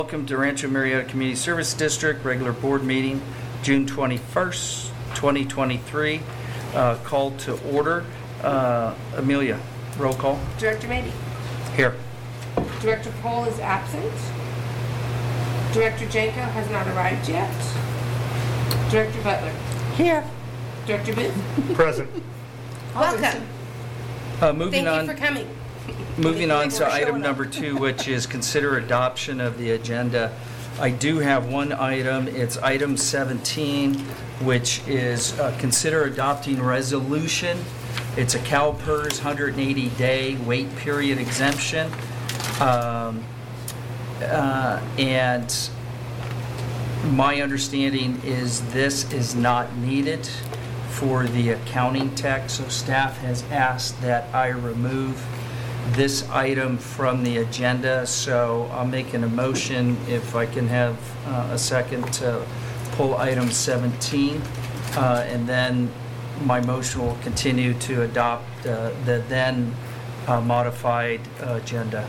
Welcome to Rancho Marietta Community Service District regular board meeting, June 21st, 2023. Call to order. Amelia, roll call. Director Mabee. Here. Director Pohl is absent. Director Janko has not arrived yet. Director Butler. Here. Director Booth. Present. Welcome. Moving Thank on. you for coming. Moving on to Showing item up. number 2, which is consider adoption of the agenda. I do have one item. It's item 17, which is consider adopting resolution. It's a CalPERS 180-day wait period exemption. And my understanding is this is not needed for the accounting tech, so staff has asked that I remove this item from the agenda, so I'm making a motion, if I can have a second, to pull item 17, and then my motion will continue to adopt the then modified agenda.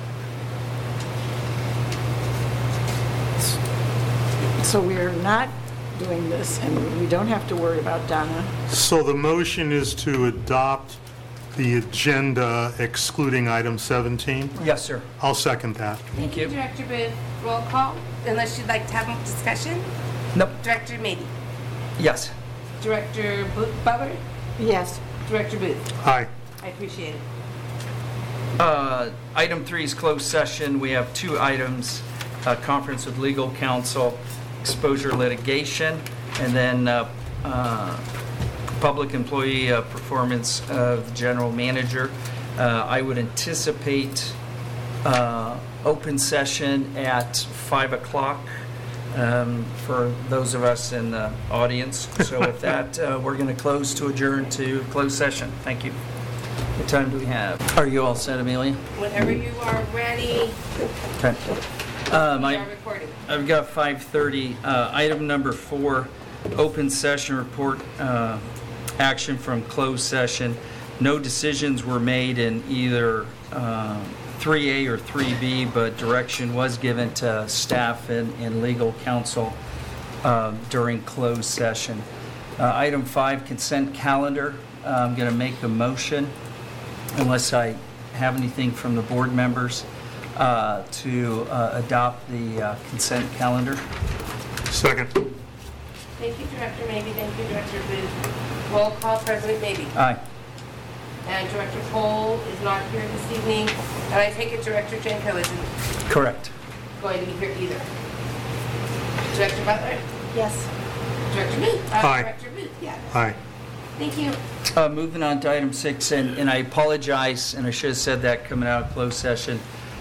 So we're not doing this, and we don't have to worry about Donna. So the motion is to adopt the agenda excluding item 17? Yes, sir. I'll second that. Thank you. Director Booth. Roll call, unless you'd like to have a discussion. Nope. Director Mabee. Yes. Director Butler. Yes. Director Booth. Aye. I appreciate it. Item 3 is closed session. We have 2 items, conference with legal counsel, exposure litigation, and then public employee performance of general manager. I would anticipate open session at 5 o'clock for those of us in the audience. So with that, we're going to close to adjourn to closed session. Thank you. What time do we have? Are you all set, Amelia? Whenever you are ready, Okay. we are recording. I've got 5:30. Item number 4, open session report, action from closed session. No decisions were made in either 3A or 3B, but direction was given to staff and legal counsel during closed session. Item 5, consent calendar. I'm going to make a motion, unless I have anything from the board members, to adopt the consent calendar. Second. Thank you, Director Mabee. Thank you, Director Booth. Roll call, President Mabee. Aye. And Director Pohl is not here this evening. And I take it Director Janko isn't Correct. going to be here either. Director Butler? Yes. Director Booth? Aye. Director Booth, yeah. Aye. Thank you. Moving on to item 6, and I apologize, and I should have said that coming out of closed session.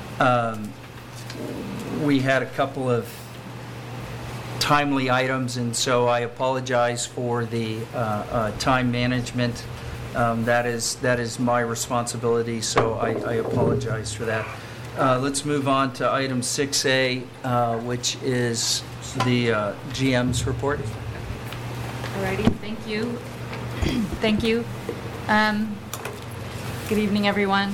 We had a couple of timely items, and so I apologize for the time management. That is my responsibility, so I apologize for that. Let's move on to item 6A, which is the GM's report. Alrighty, thank you. Thank you. Good evening, everyone.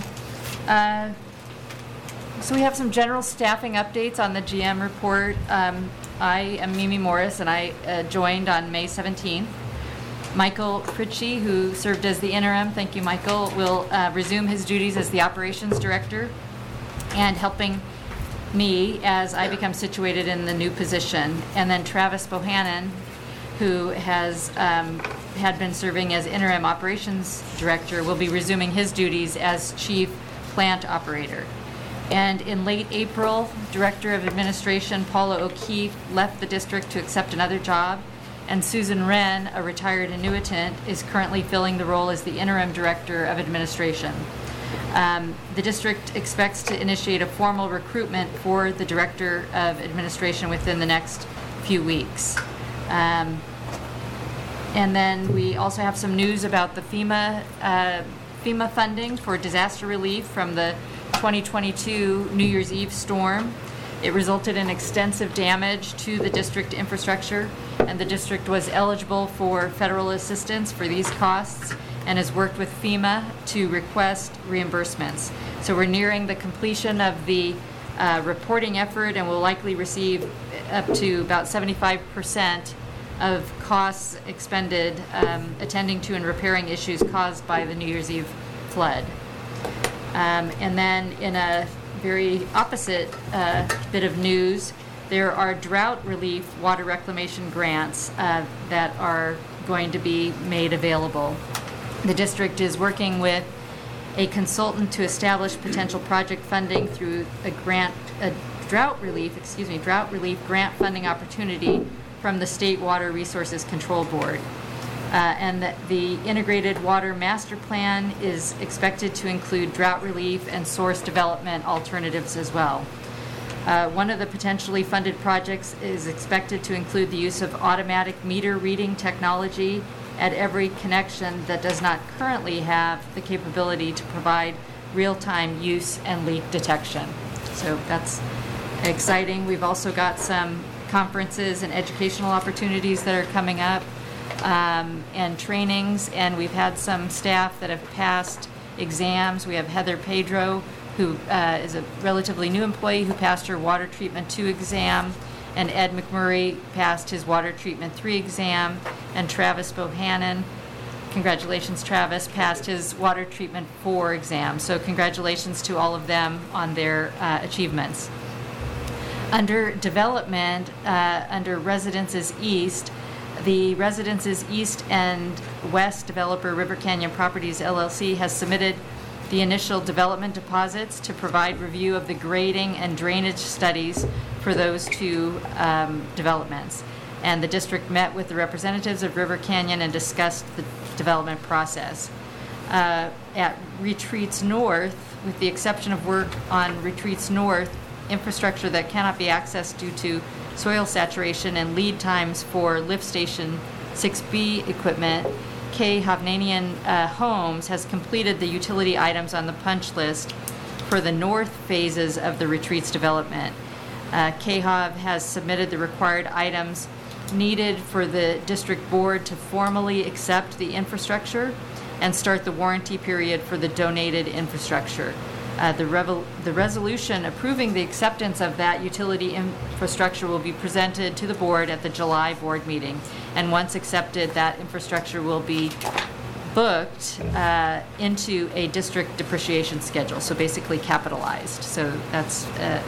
So we have some general staffing updates on the GM report. I am Mimi Morris, and I joined on May 17th. Michael Pritchie, who served as the interim, thank you, Michael, will resume his duties as the operations director and helping me as I become situated in the new position. And then Travis Bohannon, who has had been serving as interim operations director, will be resuming his duties as chief plant operator. And in late April, Director of Administration Paula O'Keefe left the district to accept another job, and Susan Wren, a retired annuitant, is currently filling the role as the interim Director of Administration. The district expects to initiate a formal recruitment for the Director of Administration within the next few weeks. And then we also have some news about the FEMA funding for disaster relief from the 2022 New Year's Eve storm. It resulted in extensive damage to the district infrastructure, and the district was eligible for federal assistance for these costs and has worked with FEMA to request reimbursements. So we're nearing the completion of the reporting effort and will likely receive up to about 75% of costs expended attending to and repairing issues caused by the New Year's Eve flood. And then in a very opposite bit of news, there are drought relief water reclamation grants that are going to be made available. The district is working with a consultant to establish potential project funding through a drought relief grant funding opportunity from the State Water Resources Control Board. And the Integrated Water Master Plan is expected to include drought relief and source development alternatives as well. One of the potentially funded projects is expected to include the use of automatic meter reading technology at every connection that does not currently have the capability to provide real-time use and leak detection. So that's exciting. We've also got some conferences and educational opportunities that are coming up, and trainings, and we've had some staff that have passed exams. We have Heather Pedro, who is a relatively new employee who passed her Water Treatment 2 exam, and Ed McMurray passed his Water Treatment 3 exam, and Travis Bohannon, congratulations Travis, passed his Water Treatment 4 exam. So congratulations to all of them on their achievements. Under development, under Residences East, the Residences East and West developer River Canyon Properties LLC has submitted the initial development deposits to provide review of the grading and drainage studies for those two developments. And the district met with the representatives of River Canyon and discussed the development process. At Retreats North, with the exception of work on Retreats North, infrastructure that cannot be accessed due to soil saturation and lead times for lift station 6B equipment, K. Hovnanian Homes has completed the utility items on the punch list for the north phases of the Retreats development. KHOV has submitted the required items needed for the district board to formally accept the infrastructure and start the warranty period for the donated infrastructure. The resolution approving the acceptance of that utility infrastructure will be presented to the board at the July board meeting. And once accepted, that infrastructure will be booked into a district depreciation schedule, so basically capitalized. So that's a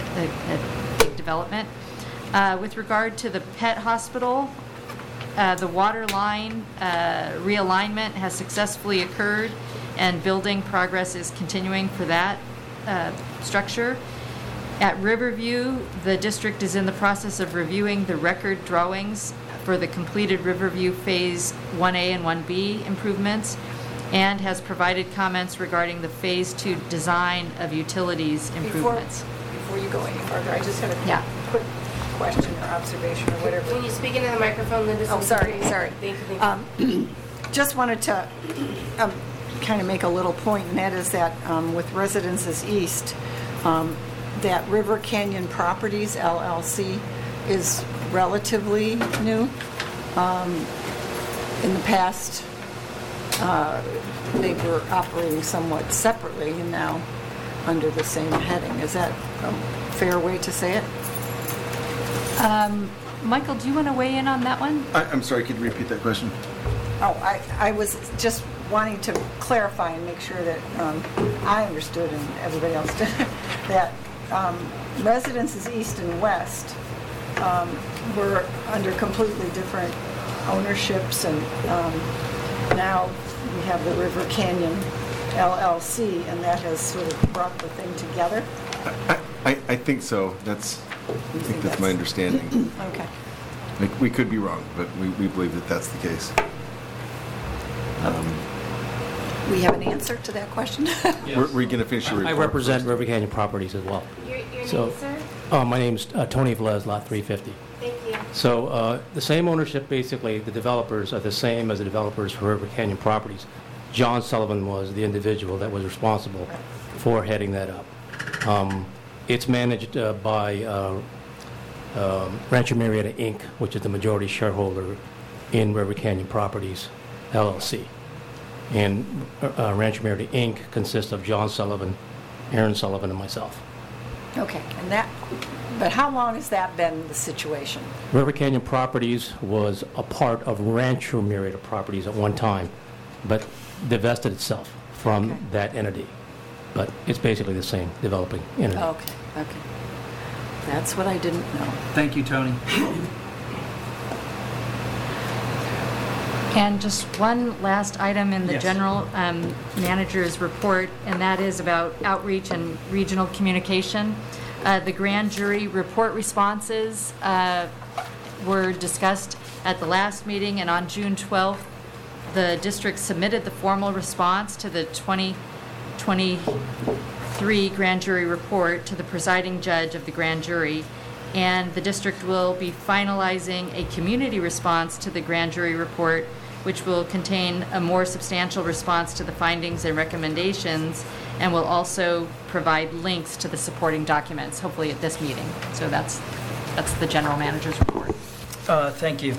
big development. With regard to the pet hospital, the water line realignment has successfully occurred, and building progress is continuing for that structure. At Riverview, the district is in the process of reviewing the record drawings for the completed Riverview Phase 1A and 1B improvements, and has provided comments regarding the Phase 2 design of utilities improvements. Before you go any further, I just had a quick question or observation or whatever. When you speak into the microphone, Linda. Oh, sorry. Thank you. Just wanted to kind of make a little point, and that is that with Residences East, that River Canyon Properties LLC is relatively new. In the past, they were operating somewhat separately, and now under the same heading. Is that a fair way to say it? Michael, do you want to weigh in on that one? I'm sorry, could you repeat that question? Oh, I was just wanting to clarify and make sure that I understood and everybody else did, that Residences East and West were under completely different ownerships, and now we have the River Canyon LLC, and that has sort of brought the thing together. I think so. I think that's my understanding. Okay. We could be wrong, but we believe that that's the case. We have an answer to that question? We're going to finish your report. I represent first. River Canyon Properties as well. Your name, So, sir? my name's Tony Velez, Lot 350. Thank you. So the same ownership, basically, the developers are the same as the developers for River Canyon Properties. John Sullivan was the individual that was responsible for heading that up. It's managed by Rancho Marietta Inc., which is the majority shareholder in River Canyon Properties, LLC. And Rancho Marietta Inc. consists of John Sullivan, Aaron Sullivan, and myself. Okay, but how long has that been the situation? River Canyon Properties was a part of Rancho Murrieta Properties at one time, but divested itself from Okay. that entity. But it's basically the same developing entity. Okay. That's what I didn't know. Thank you, Tony. And just one last item in the Yes. general manager's report, and that is about outreach and regional communication. The grand jury report responses were discussed at the last meeting, and on June 12th, the district submitted the formal response to the 2023 grand jury report to the presiding judge of the grand jury, and the district will be finalizing a community response to the grand jury report, which will contain a more substantial response to the findings and recommendations, and will also provide links to the supporting documents, hopefully at this meeting. So that's the general manager's report. Thank you.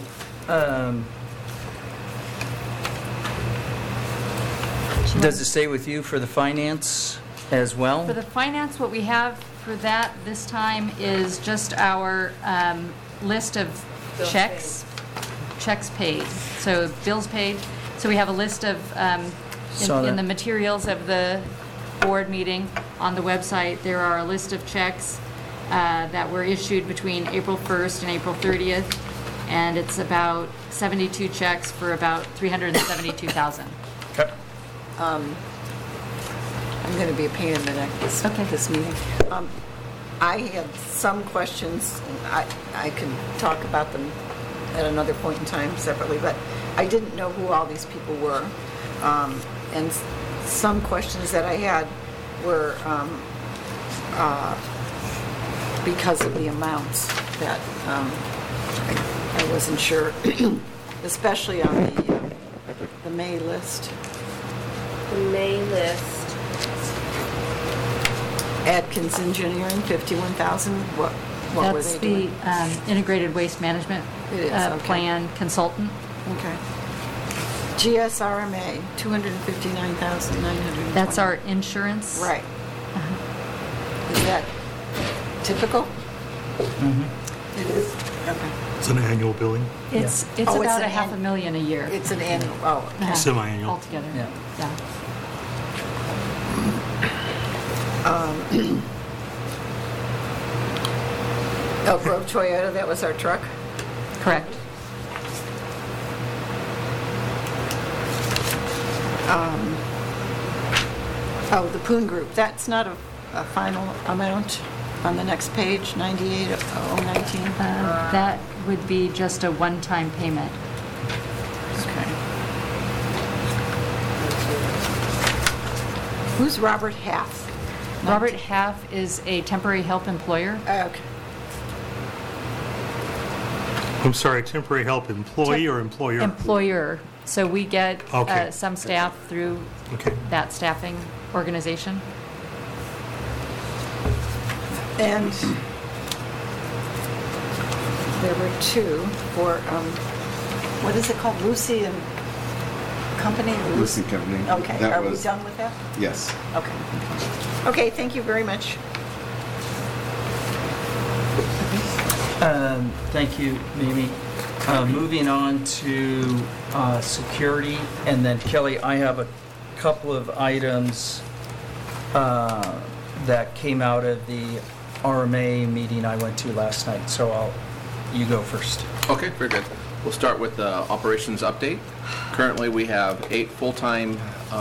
Does it stay with you for the finance as well? For the finance, what we have for that this time is just our list of checks paid. So bills paid. So we have a list of, Saw in that. the materials of the board meeting on the website, there are a list of checks that were issued between April 1st and April 30th. And it's about 72 checks for about $372,000. Okay. I'm going to be a pain in the neck this meeting. I had some questions. I can talk about them at another point in time separately, but I didn't know who all these people were. And some questions that I had were because of the amounts that I wasn't sure, especially on the May list. The May list. Atkins Engineering, 51,000. What were That's they doing? the Integrated Waste Management It is, okay. Plan consultant. Okay. GSRMA, 259,920. That's our insurance. Right. Is that typical? Mm-hmm. It is. Okay. It's an annual billing, It's Oh, it's about an $500,000 a year. It's an annual. Oh. Uh-huh. semi-annual. Altogether. Yeah. Yeah. Elk Grove Toyota, that was our truck. Correct. Oh, the Poon Group. That's not a final amount on the next page, 98,019. That would be just a one-time payment. Okay. Who's Robert Half? Robert Half is a temporary help employer. Okay. I'm sorry, temporary help employee or employer? Employer. So we get Okay. some staff through Okay. that staffing organization. And there were two for, what is it called? Lucy and Company? Lucy Company. Okay, That are we was- done with that? Yes. Okay. Okay, thank you very much. Thank you, Mimi. Moving on to security, and then Kelly, I have a couple of items that came out of the RMA meeting I went to last night, so you go first. Okay, very good. We'll start with the operations update. Currently, we have 8 full-time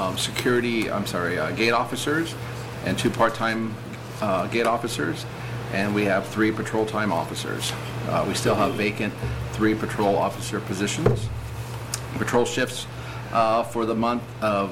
gate officers and 2 part-time gate officers, and we have 3 patrol time officers. We still have vacant 3 patrol officer positions. Patrol shifts for the month of,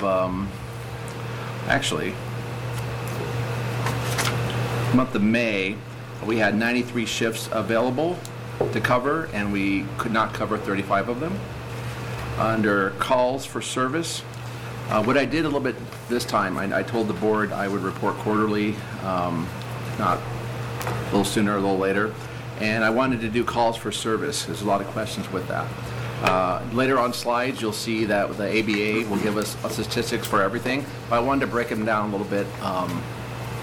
month of May, we had 93 shifts available to cover, and we could not cover 35 of them. Under calls for service, what I did a little bit this time, I told the board I would report quarterly, not a little sooner, a little later, and I wanted to do calls for service. There's a lot of questions with that. Later on slides, you'll see that the ABA will give us statistics for everything, but I wanted to break them down a little bit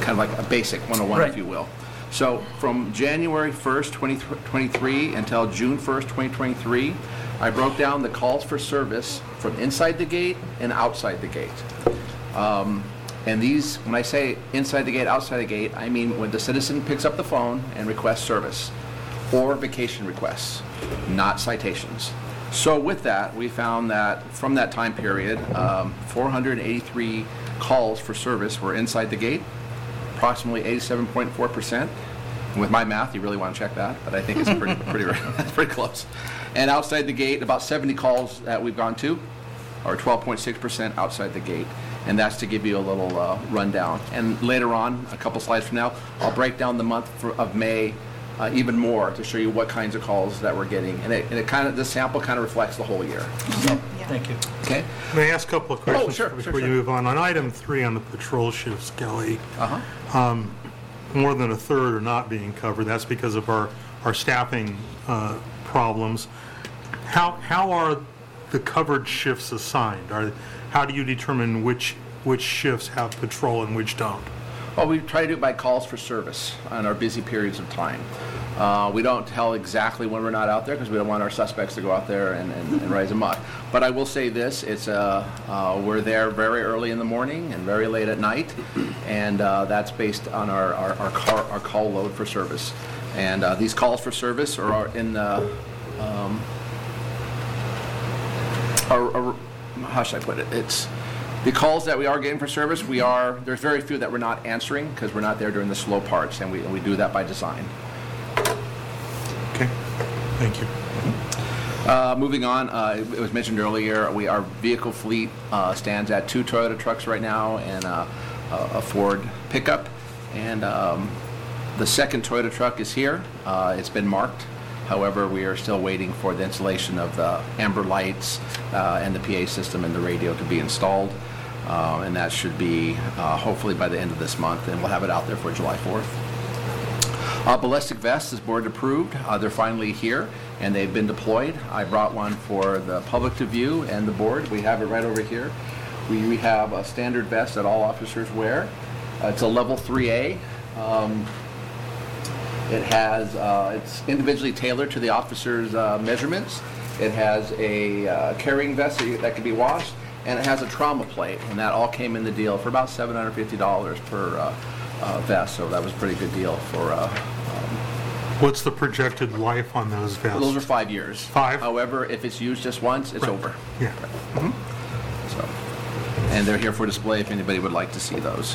kind of like a basic 101, Right. if you will. So from January 1st, 2023 until June 1st, 2023, I broke down the calls for service from inside the gate and outside the gate. And these, when I say inside the gate, outside the gate, I mean when the citizen picks up the phone and requests service or vacation requests, not citations. So with that, we found that from that time period, 483 calls for service were inside the gate, approximately 87.4%. And with my math, you really want to check that, but I think it's pretty close. And outside the gate, about 70 calls that we've gone to, or 12.6% outside the gate. And that's to give you a little rundown. And later on, a couple slides from now, I'll break down the month of May even more to show you what kinds of calls that we're getting. And it kind of, the sample kind of reflects the whole year. So, Thank you. okay? May I ask a couple of questions sure, before sure, you move on? On item 3 on the patrol shifts, Kelly, Uh-huh. more than a third are not being covered. That's because of our staffing problems. How are the covered shifts assigned? How do you determine which shifts have patrol and which don't? Well, we try to do it by calls for service on our busy periods of time. We don't tell exactly when we're not out there because we don't want our suspects to go out there and rise amok. But I will say this, it's we're there very early in the morning and very late at night, and that's based on our call load for service. And these calls for service are in the, how should I put it? It's the calls that we are getting for service, there's very few that we're not answering because we're not there during the slow parts, and we do that by design. Okay, thank you. Moving on, it was mentioned earlier, our vehicle fleet stands at 2 Toyota trucks right now and a Ford pickup. And the second Toyota truck is here. It's been marked. However, we are still waiting for the installation of the amber lights and the PA system and the radio to be installed. And that should be hopefully by the end of this month, and we'll have it out there for July 4th. Ballistic vests is board approved. They're finally here, and they've been deployed. I brought one for the public to view and the board. We have it right over here. We have a standard vest that all officers wear. It's a level 3A. It has, it's individually tailored to the officer's measurements. It has a carrying vest that can be washed, and it has a trauma plate, and that all came in the deal for about $750 per vest, so that was a pretty good deal for... What's the projected life on those vests? Those are 5 years. 5? However, if it's used just once, it's over. Yeah. So, and they're here for display if anybody would like to see those.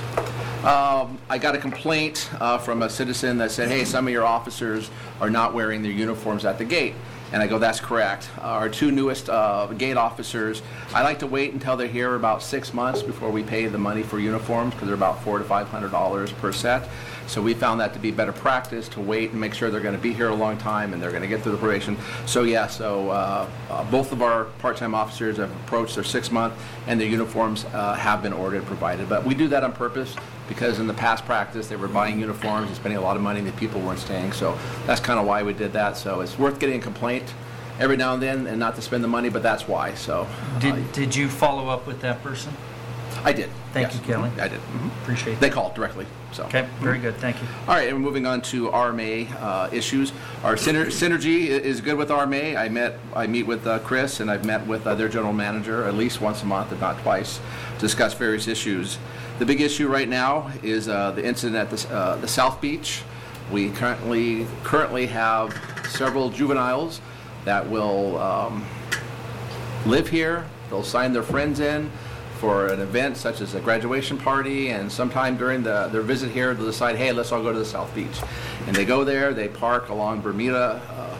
I got a complaint from a citizen that said, hey, some of your officers are not wearing their uniforms at the gate. And I go, that's correct. Our 2 newest gate officers, I like to wait until they're here about 6 months before we pay the money for uniforms because they're about $400 to $500 per set. So we found that to be better practice to wait and make sure they're going to be here a long time and they're going to get through the probation. So yeah, both of our part-time officers have approached their 6-month and their uniforms have been ordered and provided. But we do that on purpose because in the past practice they were buying uniforms and spending a lot of money and the people weren't staying. So that's kind of why we did that. So it's worth getting a complaint every now and then and not to spend the money, but that's why. So Did you follow up with that person? I did. Thank yes. you, Kelly. I did. Appreciate that. They called directly. So. Okay, very good. Thank you. All right, and we're moving on to RMA issues. Our synergy is good with RMA. I meet with Chris, and I've met with their general manager at least once a month, if not twice, to discuss various issues. The big issue right now is the incident at the South Beach. We currently have several juveniles that will live here. They'll sign their friends in for an event such as a graduation party, and sometime during their visit here, they'll decide, hey, let's all go to the South Beach. And they go there, they park along Bermuda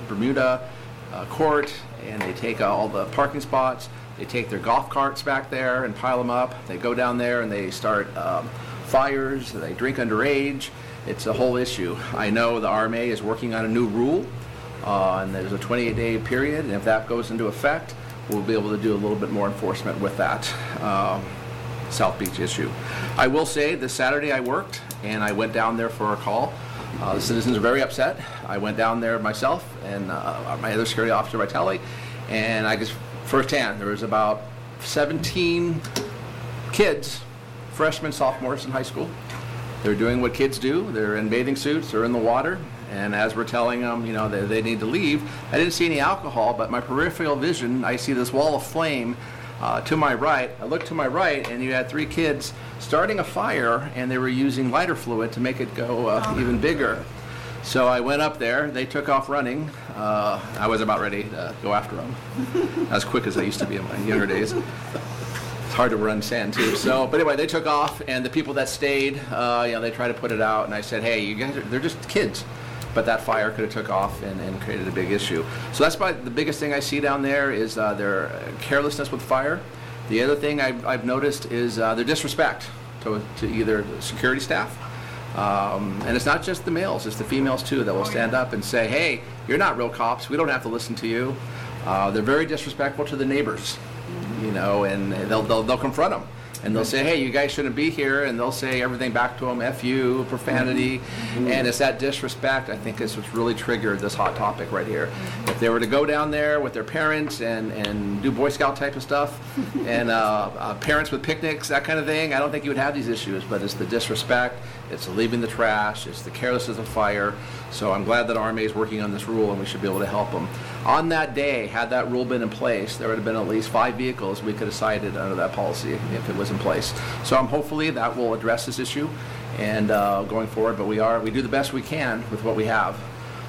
Court, and they take all the parking spots. They take their golf carts back there and pile them up. They go down there and they start fires. They drink underage. It's a whole issue. I know the RMA is working on a new rule, and there's a 28-day period, and if that goes into effect, we'll be able to do a little bit more enforcement with that South Beach issue. I will say this Saturday I worked and I went down there for a call. The citizens are very upset. I went down there myself and my other security officer, Vitelli, and I just firsthand, there was about 17 kids, freshmen, sophomores in high school, They're doing what kids do. They're in bathing suits, they're in the water, and as we're telling them, they need to leave, I didn't see any alcohol, but my peripheral vision, I see this wall of flame to my right. I looked to my right, and you had 3 kids starting a fire, and they were using lighter fluid to make it go even bigger. So I went up there. They took off running. I was about ready to go after them, as quick as I used to be in my younger days. It's hard to run sand too. So, but anyway, they took off, and the people that stayed, they tried to put it out, and I said, "Hey, you guys, they're just kids." But that fire could have took off and created a big issue. So that's probably the biggest thing I see down there is their carelessness with fire. The other thing I've noticed is their disrespect to either security staff. And it's not just the males, it's the females too that will stand up and say, "Hey, you're not real cops, we don't have to listen to you." They're very disrespectful to the neighbors, and they'll confront them. And they'll say, "Hey, you guys shouldn't be here," and they'll say everything back to them, F you, profanity. And it's that disrespect, I think, is what's really triggered this hot topic right here. If they were to go down there with their parents and do Boy Scout type of stuff, and parents with picnics, that kind of thing, I don't think you would have these issues. But it's the disrespect, it's the leaving the trash, it's the carelessness of fire. So I'm glad that RMA is working on this rule, and we should be able to help them. On that day, had that rule been in place, there would have been at least 5 vehicles we could have cited under that policy if it was in place. So hopefully that will address this issue and going forward. But we do the best we can with what we have.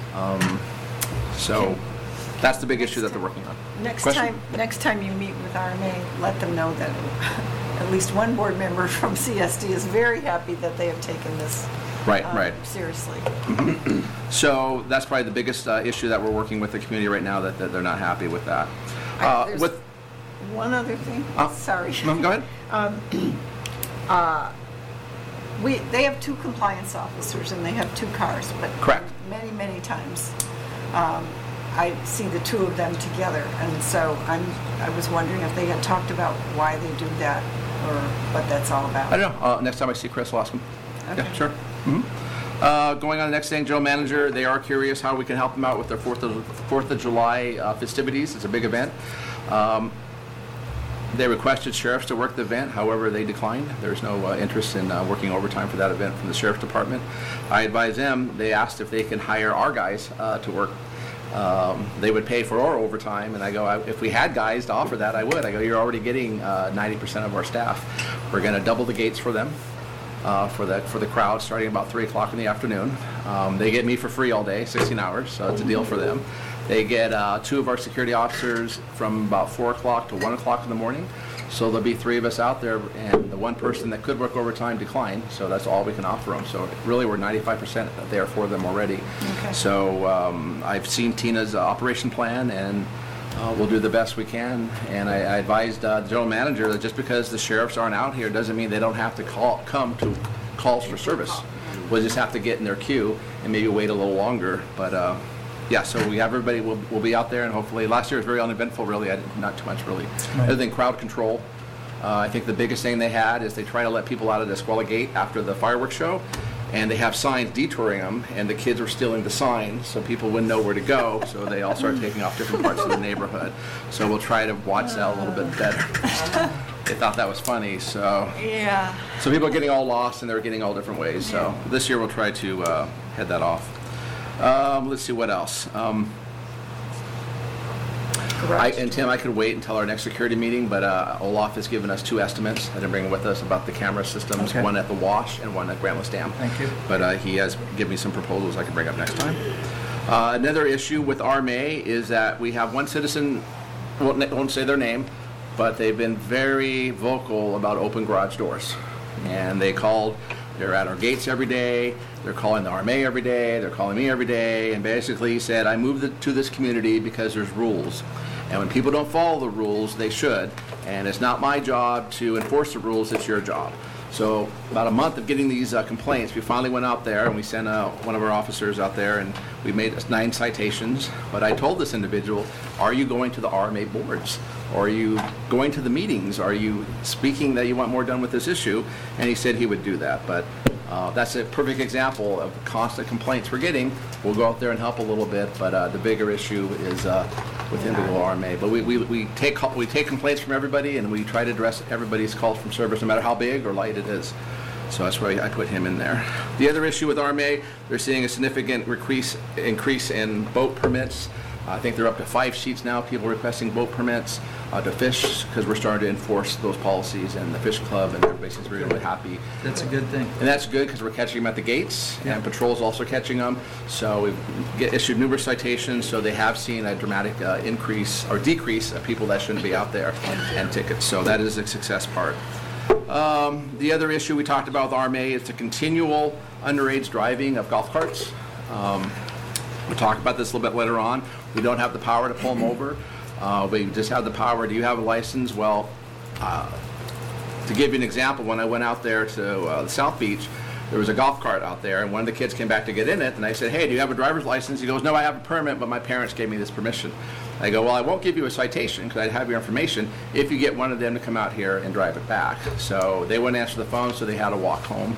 So that's the big issue that they're working on. Next Question? time you meet with RMA, let them know that at least one board member from CSD is very happy that they have taken this Right. seriously. So that's probably the biggest issue that we're working with the community right now, that they're not happy with that. There's one other thing. Sorry. No, go ahead. They have 2 compliance officers and they have 2 cars, but Correct. many times I see the 2 of them together, and so I was wondering if they had talked about why they do that or what that's all about. I don't know. Next time I see Chris, I'll ask him. Okay. Yeah, sure. Going on to the next thing, General Manager, they are curious how we can help them out with their 4th of July festivities. It's a big event. They requested sheriffs to work the event, however, they declined. There's no interest in working overtime for that event from the sheriff's department. I advised them, they asked if they can hire our guys to work. They would pay for our overtime, and I go, if we had guys to offer that, I would. I go, you're already getting 90% of our staff. We're going to double the gates for them. For the crowd, starting about 3 o'clock in the afternoon. They get me for free all day, 16 hours, so it's a deal for them. They get 2 of our security officers from about 4 o'clock to 1 o'clock in the morning. So there'll be 3 of us out there, and the one person that could work overtime declined, so that's all we can offer them. So really, we're 95% there for them already. Okay. So I've seen Tina's operation plan, and we'll do the best we can. And I advised the general manager that just because the sheriffs aren't out here doesn't mean they don't have to come to calls for service. We'll just have to get in their queue and maybe wait a little longer. But yeah, so we have everybody will be out there, and hopefully last year was very uneventful, really. Not too much, really. Other than crowd control. I think the biggest thing they had is they try to let people out of the Escuela Gate after the fireworks show, and they have signs detouring them, and the kids were stealing the signs, so people wouldn't know where to go, so they all started taking off different parts of the neighborhood. So we'll try to watch that a little bit better. They thought that was funny, so... Yeah. So people are getting all lost, and they're getting all different ways, so this year we'll try to head that off. Let's see what else. And Tim, I could wait until our next security meeting, but Olaf has given us 2 estimates. I didn't bring them with us about the camera systems, one at the Wash and one at Grantless Dam. Thank you. But he has given me some proposals I can bring up next time. Another issue with RMA is that we have one citizen, won't say their name, but they've been very vocal about open garage doors. And they're at our gates every day, they're calling the RMA every day, they're calling me every day, and basically said, I moved to this community because there's rules. And when people don't follow the rules, they should. And it's not my job to enforce the rules, it's your job. So about a month of getting these complaints, we finally went out there and we sent one of our officers out there, and we made 9 citations. But I told this individual, are you going to the RMA boards? Or are you going to the meetings? Are you speaking that you want more done with this issue? And he said he would do that. But that's a perfect example of constant complaints we're getting. We'll go out there and help a little bit, but the bigger issue is with individual RMA. But we take complaints from everybody, and we try to address everybody's calls from service, no matter how big or light it is. So that's why I put him in there. The other issue with RMA, they're seeing a significant increase in boat permits. I think they're up to 5 sheets now, people requesting boat permits to fish, because we're starting to enforce those policies, and the fish club and everybody seems really happy. That's a good thing. And that's good because we're catching them at the gates, and patrol's also catching them. So we've issued numerous citations, so they have seen a dramatic increase or decrease of people that shouldn't be out there and tickets. So that is a success part. The other issue we talked about with RMA is the continual underage driving of golf carts. We'll talk about this a little bit later on. We don't have the power to pull them over. We just have the power. Do you have a license? Well, to give you an example, when I went out there to the South Beach, there was a golf cart out there, and one of the kids came back to get in it, and I said, hey, do you have a driver's license? He goes, no, I have a permit, but my parents gave me this permission. I go, well, I won't give you a citation because I have your information if you get one of them to come out here and drive it back. So they wouldn't answer the phone, so they had to walk home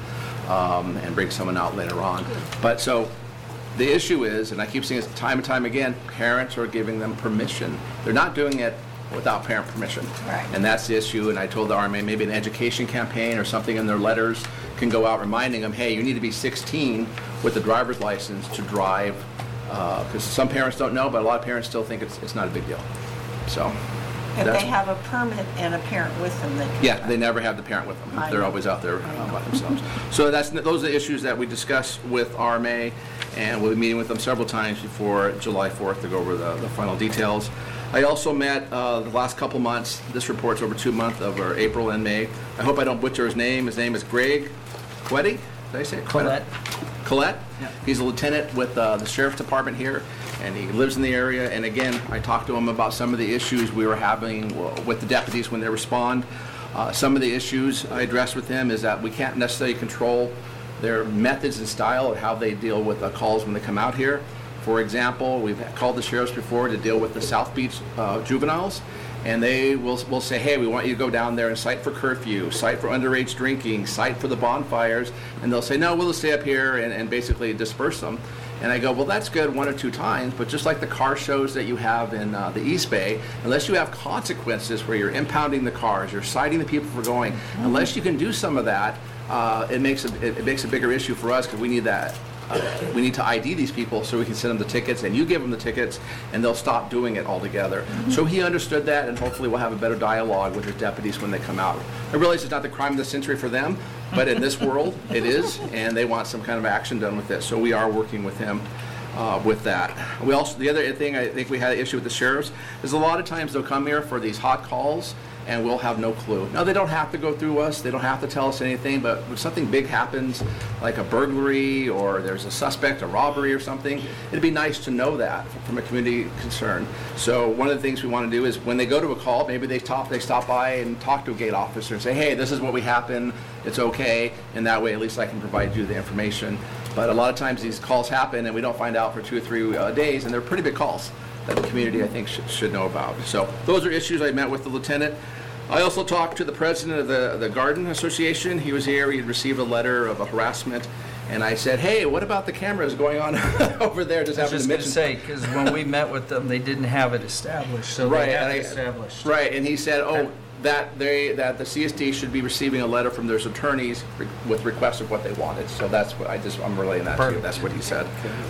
and bring someone out later on. But so the issue is, and I keep seeing this time and time again, parents are giving them permission. They're not doing it without parent permission. Right. And that's the issue, and I told the RMA maybe an education campaign or something in their letters can go out reminding them, hey, you need to be 16 with a driver's license to drive, because some parents don't know, but a lot of parents still think it's not a big deal. So. If they have a permit and a parent with them, they can. Yeah, they never have the parent with them. I They're know. always out there by themselves. So those are the issues that we discussed with RMA, and we'll be meeting with them several times before July 4th to go over the final details. I also met the last couple months. This report's over 2 months, over April and May. I hope I don't butcher his name. His name is Greg Quetty. Did I say it? Collette. Collette. Yeah. He's a lieutenant with the sheriff's department here, and he lives in the area. And again, I talked to him about some of the issues we were having with the deputies when they respond. Some of the issues I addressed with him is that we can't necessarily control their methods and style of how they deal with calls when they come out here. For example, we've called the sheriffs before to deal with the South Beach juveniles, and they will say, hey, we want you to go down there and cite for curfew, cite for underage drinking, cite for the bonfires, and they'll say, no, we'll just stay up here and basically disperse them. And I go, well, that's good 1 or 2 times, but just like the car shows that you have in the East Bay, unless you have consequences where you're impounding the cars, you're citing the people for going, unless you can do some of that, it makes a bigger issue for us, because we need that. We need to ID these people so we can send them the tickets, and you give them the tickets, and they'll stop doing it altogether. So he understood that, and hopefully we'll have a better dialogue with his deputies when they come out. I realize it's not the crime of the century for them, but in this world, it is, and they want some kind of action done with this. So we are working with him with that. We also, the other thing I think we had an issue with the sheriffs is a lot of times they'll come here for these hot calls, and we'll have no clue. Now, they don't have to go through us, they don't have to tell us anything, but when something big happens, like a burglary or there's a suspect, a robbery or something, it'd be nice to know that from a community concern. So one of the things we want to do is when they go to a call, maybe they stop by and talk to a gate officer and say, hey, this is what we happened, it's okay, and that way at least I can provide you the information. But a lot of times these calls happen and we don't find out for 2 or 3 days, and they're pretty big calls that the community, I think, should know about. So those are issues I met with the lieutenant. I also talked to the president of the Garden Association. He was here. He had received a letter of a harassment, and I said, hey, what about the cameras going on over there? I was just going to say, because when we met with them, they didn't have it established, so they have it established. Right, and he said, that the CSD should be receiving a letter from their attorneys with requests of what they wanted. So that's what I'm relaying that to you. That's what he said.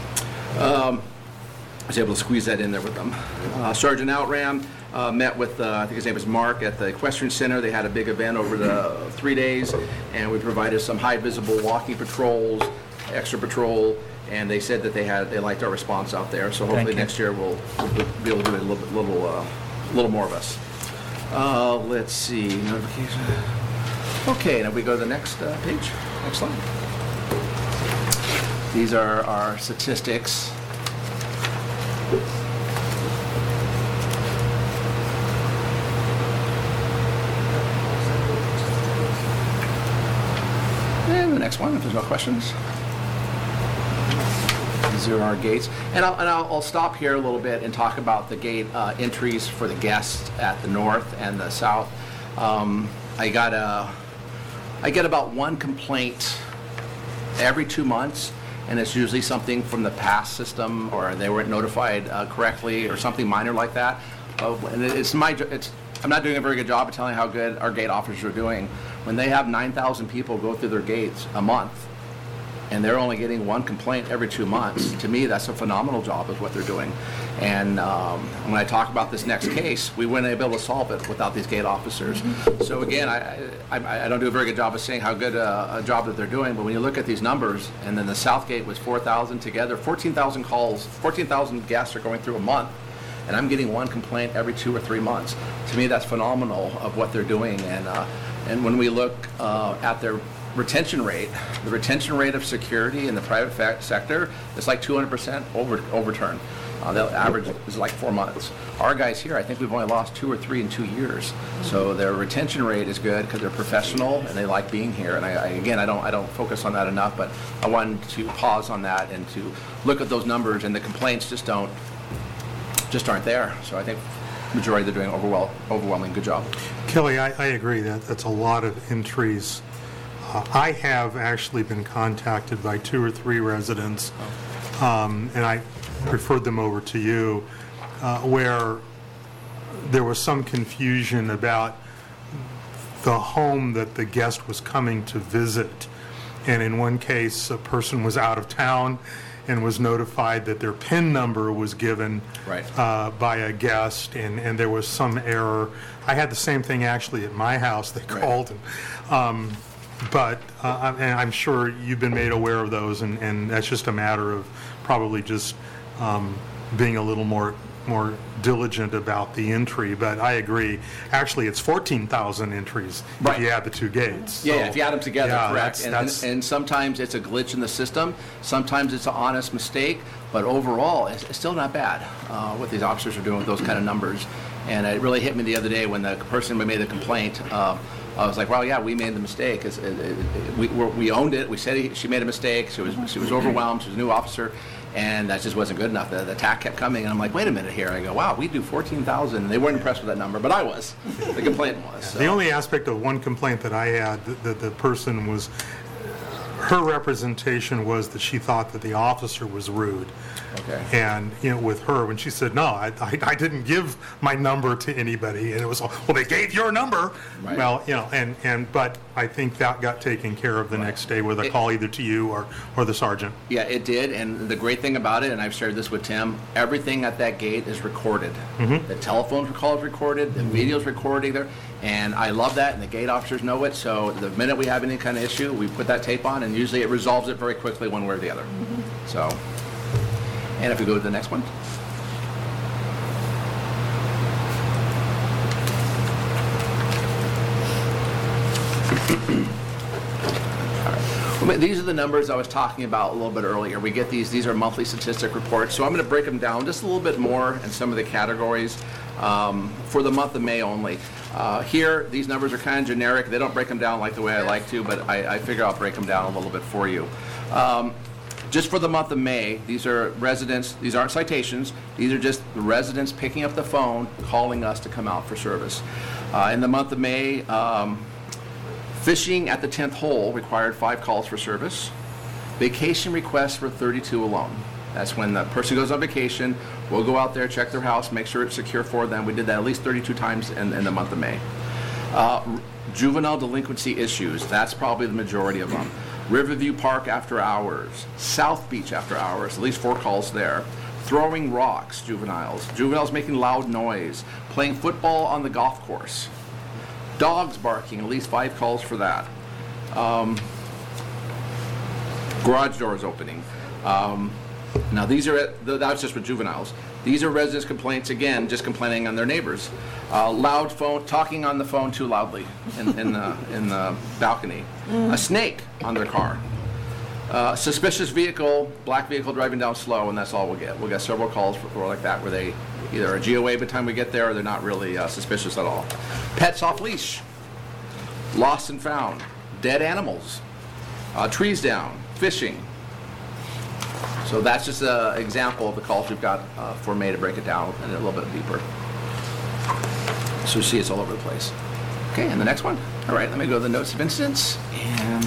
I was able to squeeze that in there with them. Sergeant Outram met with, I think his name is Mark, at the Equestrian Center. They had a big event over the 3 days, and we provided some high visible walking patrols, extra patrol, and they said that they liked our response out there. So hopefully next year we'll be able to do it a little more of us. Let's see, notification. Okay, now we go to the next page. Next slide. These are our statistics. And the next one, if there's no questions. These are our gates. And I'll stop here a little bit and talk about the gate entries for the guests at the north and the south. I get about 1 complaint every 2 months, and it's usually something from the pass system, or they weren't notified correctly, or something minor like that. And it's I'm not doing a very good job of telling how good our gate officers are doing. When they have 9,000 people go through their gates a month, and they're only getting one complaint every 2 months, to me, that's a phenomenal job of what they're doing. And when I talk about this next case, we wouldn't be able to solve it without these gate officers. So again, I don't do a very good job of saying how good a job that they're doing, but when you look at these numbers, and then the South Gate was 4,000 together, 14,000 calls, 14,000 guests are going through a month, and I'm getting one complaint every 2 or 3 months. To me, that's phenomenal of what they're doing. And when we look at their retention rate, the retention rate of security in the private sector is like 200% overturn. The average is like 4 months. Our guys here, I think we've only lost 2 or 3 in 2 years. So their retention rate is good because they're professional and they like being here. And I don't focus on that enough, but I wanted to pause on that and to look at those numbers, and the complaints just aren't there. So I think majority they're doing overwhelming good job. Kelly, I agree that that's a lot of entries. I have actually been contacted by 2 or 3 residents, and I referred them over to you, where there was some confusion about the home that the guest was coming to visit. And in one case, a person was out of town and was notified that their PIN number was given by a guest, and there was some error. I had the same thing actually at my house. They called, and I'm sure you've been made aware of those, and that's just a matter of probably just being a little more diligent about the entry. But I agree. Actually, it's 14,000 entries if you add the 2 gates. Yeah, if you add them together, correct. And sometimes it's a glitch in the system. Sometimes it's an honest mistake. But overall, it's still not bad what these officers are doing with those kind of numbers. And it really hit me the other day when the person made the complaint. I was like, well, yeah, we made the mistake. We owned it. We said she made a mistake. She was overwhelmed. She was a new officer. And that just wasn't good enough. The attack kept coming, and I'm like, wait a minute here. I go, wow, we do 14,000. They weren't impressed with that number, but I was. The complaint was. So. The only aspect of one complaint that I had, the person was, her representation was that she thought that the officer was rude. Okay. And with her, when she said, no, I didn't give my number to anybody, and it was, well, they gave your number. Right. Well, but I think that got taken care of the next day with a call either to you or the sergeant. Yeah, it did. And the great thing about it, and I've shared this with Tim, everything at that gate is recorded. Mm-hmm. The telephone call is recorded, the video's recorded there, and I love that, and the gate officers know it. So the minute we have any kind of issue, we put that tape on, and usually it resolves it very quickly one way or the other. Mm-hmm. So. And if we go to the next one. All right. These are the numbers I was talking about a little bit earlier. We get these are monthly statistic reports. So I'm going to break them down just a little bit more in some of the categories for the month of May only. Here, these numbers are kind of generic. They don't break them down like the way I like to, but I figure I'll break them down a little bit for you. Just for the month of May, these are residents, these aren't citations, these are just the residents picking up the phone, calling us to come out for service. In the month of May, fishing at the 10th hole required 5 calls for service. Vacation requests were 32 alone. That's when the person goes on vacation, we'll go out there, check their house, make sure it's secure for them. We did that at least 32 times in the month of May. Juvenile delinquency issues, that's probably the majority of them. Riverview Park after hours, South Beach after hours, at least 4 calls there. Throwing rocks, juveniles making loud noise, playing football on the golf course. Dogs barking, at least 5 calls for that. Garage doors opening. Now that's just with juveniles. These are residents' complaints, again, just complaining on their neighbors. Loud phone, talking on the phone too loudly in the balcony. A snake on their car. Suspicious vehicle, black vehicle driving down slow, and that's all we'll get. We'll get several calls for like that where they either are GOA by the time we get there or they're not really suspicious at all. Pets off leash. Lost and found. Dead animals. Trees down. Fishing. So that's just an example of the calls we've got for May to break it down and a little bit deeper. So you see it's all over the place. Okay, and the next one. All right, let me go to the notes of incidents. And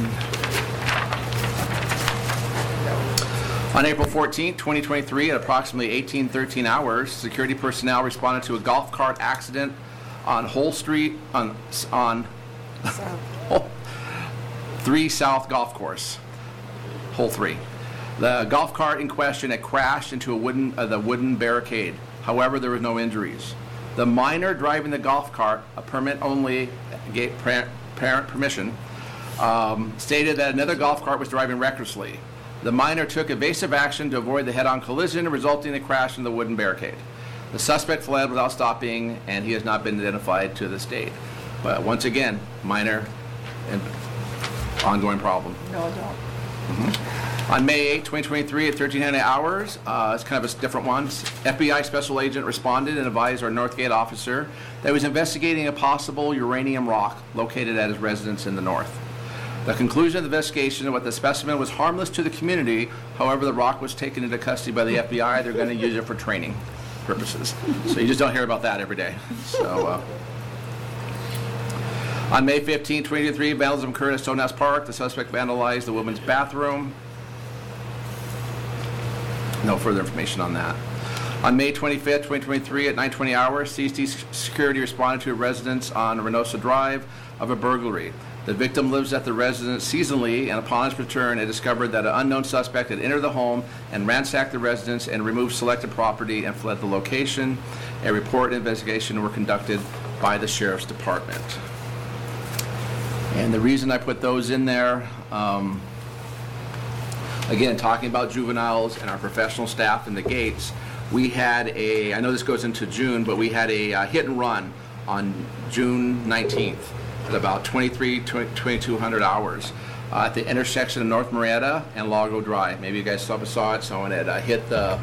on April 14th, 2023, at approximately 18:13 hours, security personnel responded to a golf cart accident on Whole Street, on 3 South Golf Course, hole 3. The golf cart in question had crashed into the wooden barricade. However, there was no injuries. The minor driving the golf cart, a permit only, gave parent permission, stated that another golf cart was driving recklessly. The minor took evasive action to avoid the head-on collision, resulting in a crash in the wooden barricade. The suspect fled without stopping, and he has not been identified to this date. But once again, minor and ongoing problem. No, don't. On May 8, 2023, at 1300 hours, it's kind of a different one. FBI special agent responded and advised our Northgate officer that he was investigating a possible uranium rock located at his residence in the north. The conclusion of the investigation was that the specimen was harmless to the community. However, the rock was taken into custody by the FBI. They're going to use it for training purposes. So you just don't hear about that every day. So, on May 15, 2023, vandalism occurred at Stonehouse Park. The suspect vandalized the women's bathroom. No further information on that. On May 25th, 2023, at 9:20 hours, CST security responded to a residence on Reynosa Drive of a burglary. The victim lives at the residence seasonally, and upon his return, it discovered that an unknown suspect had entered the home and ransacked the residence and removed selected property and fled the location. A report and investigation were conducted by the Sheriff's Department. And the reason I put those in there, again, talking about juveniles and our professional staff in the gates, we had I know this goes into June, but we had a hit and run on June 19th at about 2200 hours at the intersection of North Marietta and Lago Drive. Maybe you guys saw it. Someone had hit the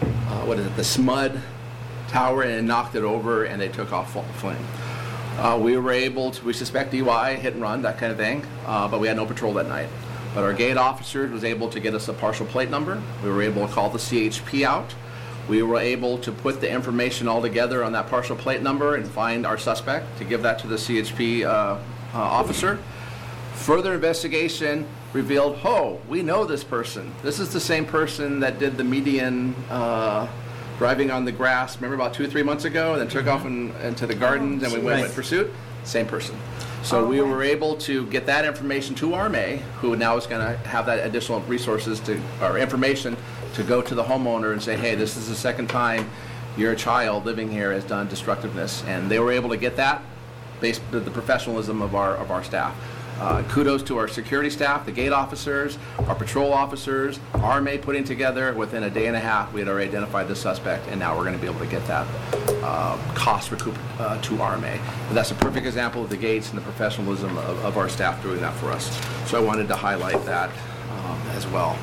SMUD tower and knocked it over, and they took off fleeing. We were able to, we suspect DUI, hit and run, that kind of thing, but we had no patrol that night. But our gate officer was able to get us a partial plate number. We were able to call the CHP out. We were able to put the information all together on that partial plate number and find our suspect to give that to the CHP officer. Further investigation revealed, we know this person. This is the same person that did the median driving on the grass, remember about 2 or 3 months ago, and then took off into the gardens, and we went in pursuit? Same person. So we were able to get that information to RMA, who now is going to have that additional resources or information to go to the homeowner and say, hey, this is the second time your child living here has done destructiveness. And they were able to get that based on the professionalism of our staff. Kudos to our security staff, the gate officers, our patrol officers, RMA putting together. Within a day and a half, we had already identified the suspect, and now we're going to be able to get that cost recouped to RMA. But that's a perfect example of the gates and the professionalism of our staff doing that for us. So I wanted to highlight that as well.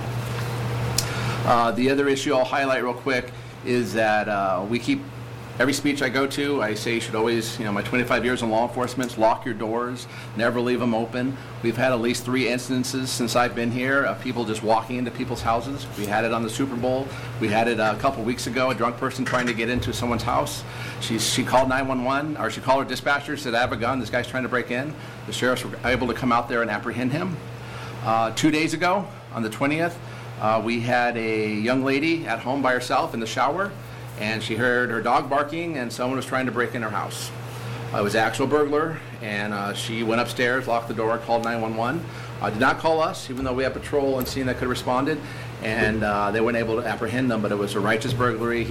The other issue I'll highlight real quick is that we keep every speech I go to, I say you should always, my 25 years in law enforcement, lock your doors, never leave them open. We've had at least 3 instances since I've been here of people just walking into people's houses. We had it on the Super Bowl. We had it a couple weeks ago, a drunk person trying to get into someone's house. She called 911, or she called her dispatcher, said, I have a gun, this guy's trying to break in. The sheriffs were able to come out there and apprehend him. 2 days ago, on the 20th, we had a young lady at home by herself in the shower, and she heard her dog barking, and someone was trying to break in her house. It was an actual burglar, and she went upstairs, locked the door, called 911. Did not call us, even though we had patrol and scene that could have responded, and they weren't able to apprehend them, but it was a righteous burglary.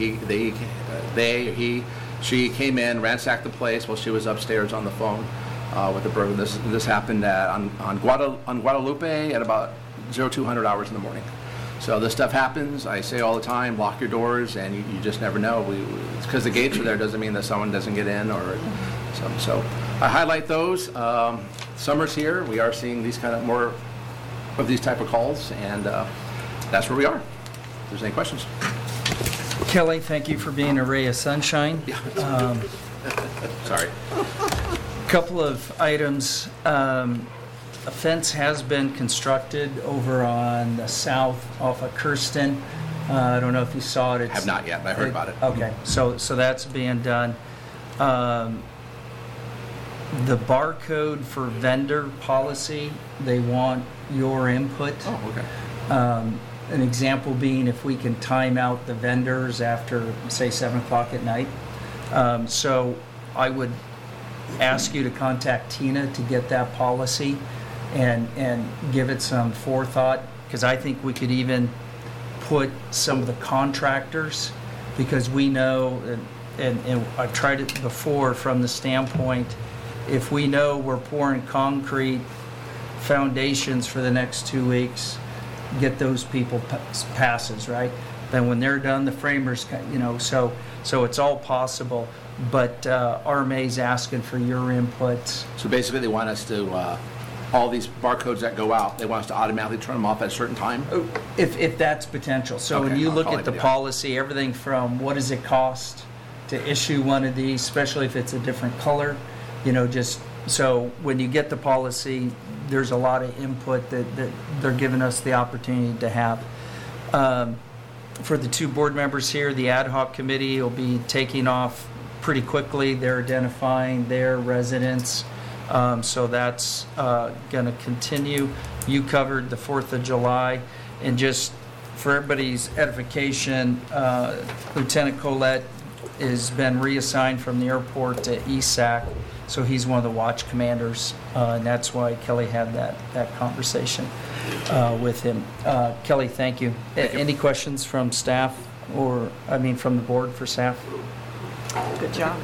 She came in, ransacked the place while she was upstairs on the phone with the burglar. This happened on Guadalupe at about 0200 hours in the morning. So this stuff happens. I say all the time, lock your doors, and you just never know. It's because the gates are there doesn't mean that someone doesn't get in or something. So I highlight those. Summer's here. We are seeing these kind of more of these type of calls, and that's where we are. If there's any questions. Kelly, thank you for being a ray of sunshine. Yeah. Sorry. Couple of items. A fence has been constructed over on the south off of Kirsten. I don't know if you saw it. Have not yet, but I heard about it. Okay, so that's being done. The barcode for vendor policy, they want your input. Oh, okay. An example being if we can time out the vendors after, say, 7 o'clock at night. So I would ask you to contact Tina to get that policy and give it some forethought, because I think we could even put some of the contractors, because we know, and I've tried it before from the standpoint, if we know we're pouring concrete foundations for the next 2 weeks, get those people passes, right? Then when they're done, the framers, so it's all possible. But RMA's asking for your input. So basically, they want us to, all these barcodes that go out, they want us to automatically turn them off at a certain time? If that's potential. So when Okay, you I'll look call at the it, yeah. policy, everything from what does it cost to issue one of these, especially if it's a different color, just so when you get the policy, there's a lot of input that they're giving us the opportunity to have. For the 2 board members here, the ad hoc committee will be taking off pretty quickly. They're identifying their residents. So that's going to continue. You covered the 4th of July. And just for everybody's edification, Lieutenant Colette has been reassigned from the airport to ESAC. So he's one of the watch commanders. And that's why Kelly had that conversation with him. Kelly, thank you. Any questions from staff from the board for staff? Good job.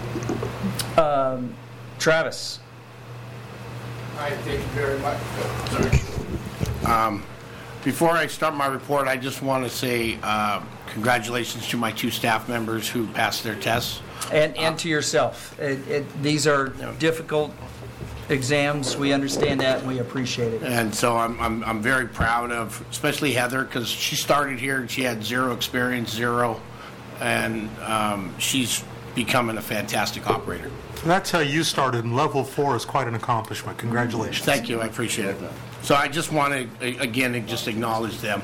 Travis. All right, thank you very much. Sorry. Before I start my report, I just want to say congratulations to my 2 staff members who passed their tests. And to yourself. These are difficult exams. We understand that, and we appreciate it. And so I'm very proud of, especially Heather, because she started here and she had zero experience, and she's becoming a fantastic operator. And that's how you started, and level 4 is quite an accomplishment. Congratulations. Thank you, I appreciate it. So I just want to, again, just acknowledge them.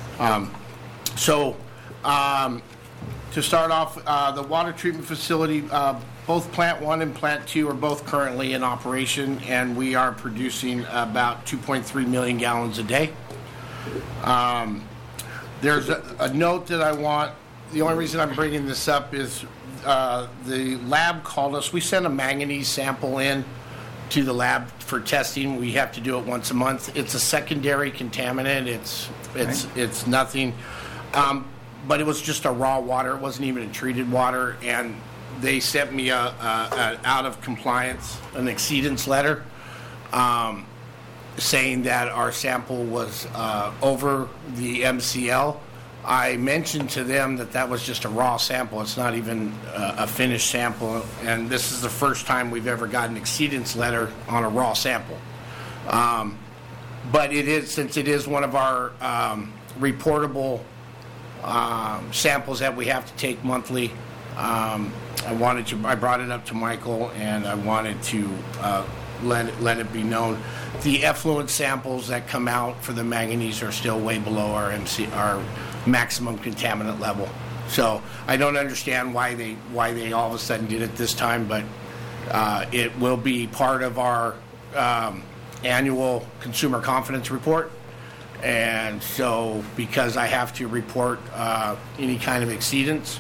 To start off, the water treatment facility, both Plant 1 and Plant 2 are both currently in operation, and we are producing about 2.3 million gallons a day. There's a note that I want, the only reason I'm bringing this up is the lab called us. We sent a manganese sample in to the lab for testing. We have to do it once a month. It's a secondary contaminant. It's nothing. But it was just a raw water. It wasn't even a treated water. And they sent me a out of compliance, an exceedance letter, saying that our sample was over the MCL. I mentioned to them that was just a raw sample. It's not even a finished sample. And this is the first time we've ever got an exceedance letter on a raw sample. But it is, since it is one of our reportable samples that we have to take monthly, I brought it up to Michael, and I wanted to let it be known. The effluent samples that come out for the manganese are still way below our maximum contaminant level. So I don't understand why they all of a sudden did it this time, but it will be part of our annual consumer confidence report. And so, because I have to report any kind of exceedance,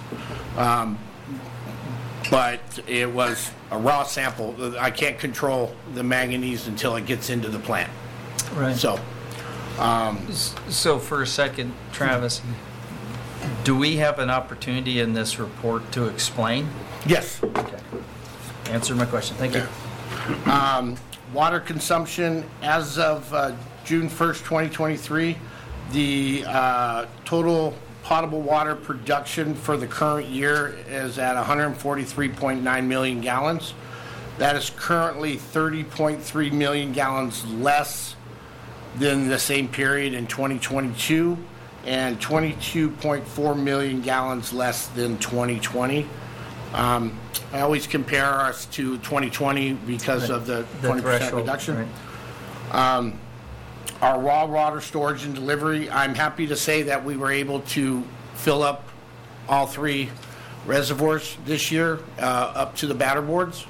but it was a raw sample. I can't control the manganese until it gets into the plant. Right. So for a second, Travis, do we have an opportunity in this report to explain? yes. Okay. Answer my question. Thank you. Water consumption as of June 1st, 2023, the total potable water production for the current year is at 143.9 million gallons. That is currently 30.3 million gallons less than the same period in 2022 and 22.4 million gallons less than 2020. I always compare us to 2020 because of the 20% threshold, reduction. right. Our raw water storage and delivery, I'm happy to say that we were able to fill up all 3 reservoirs this year up to the batter boards.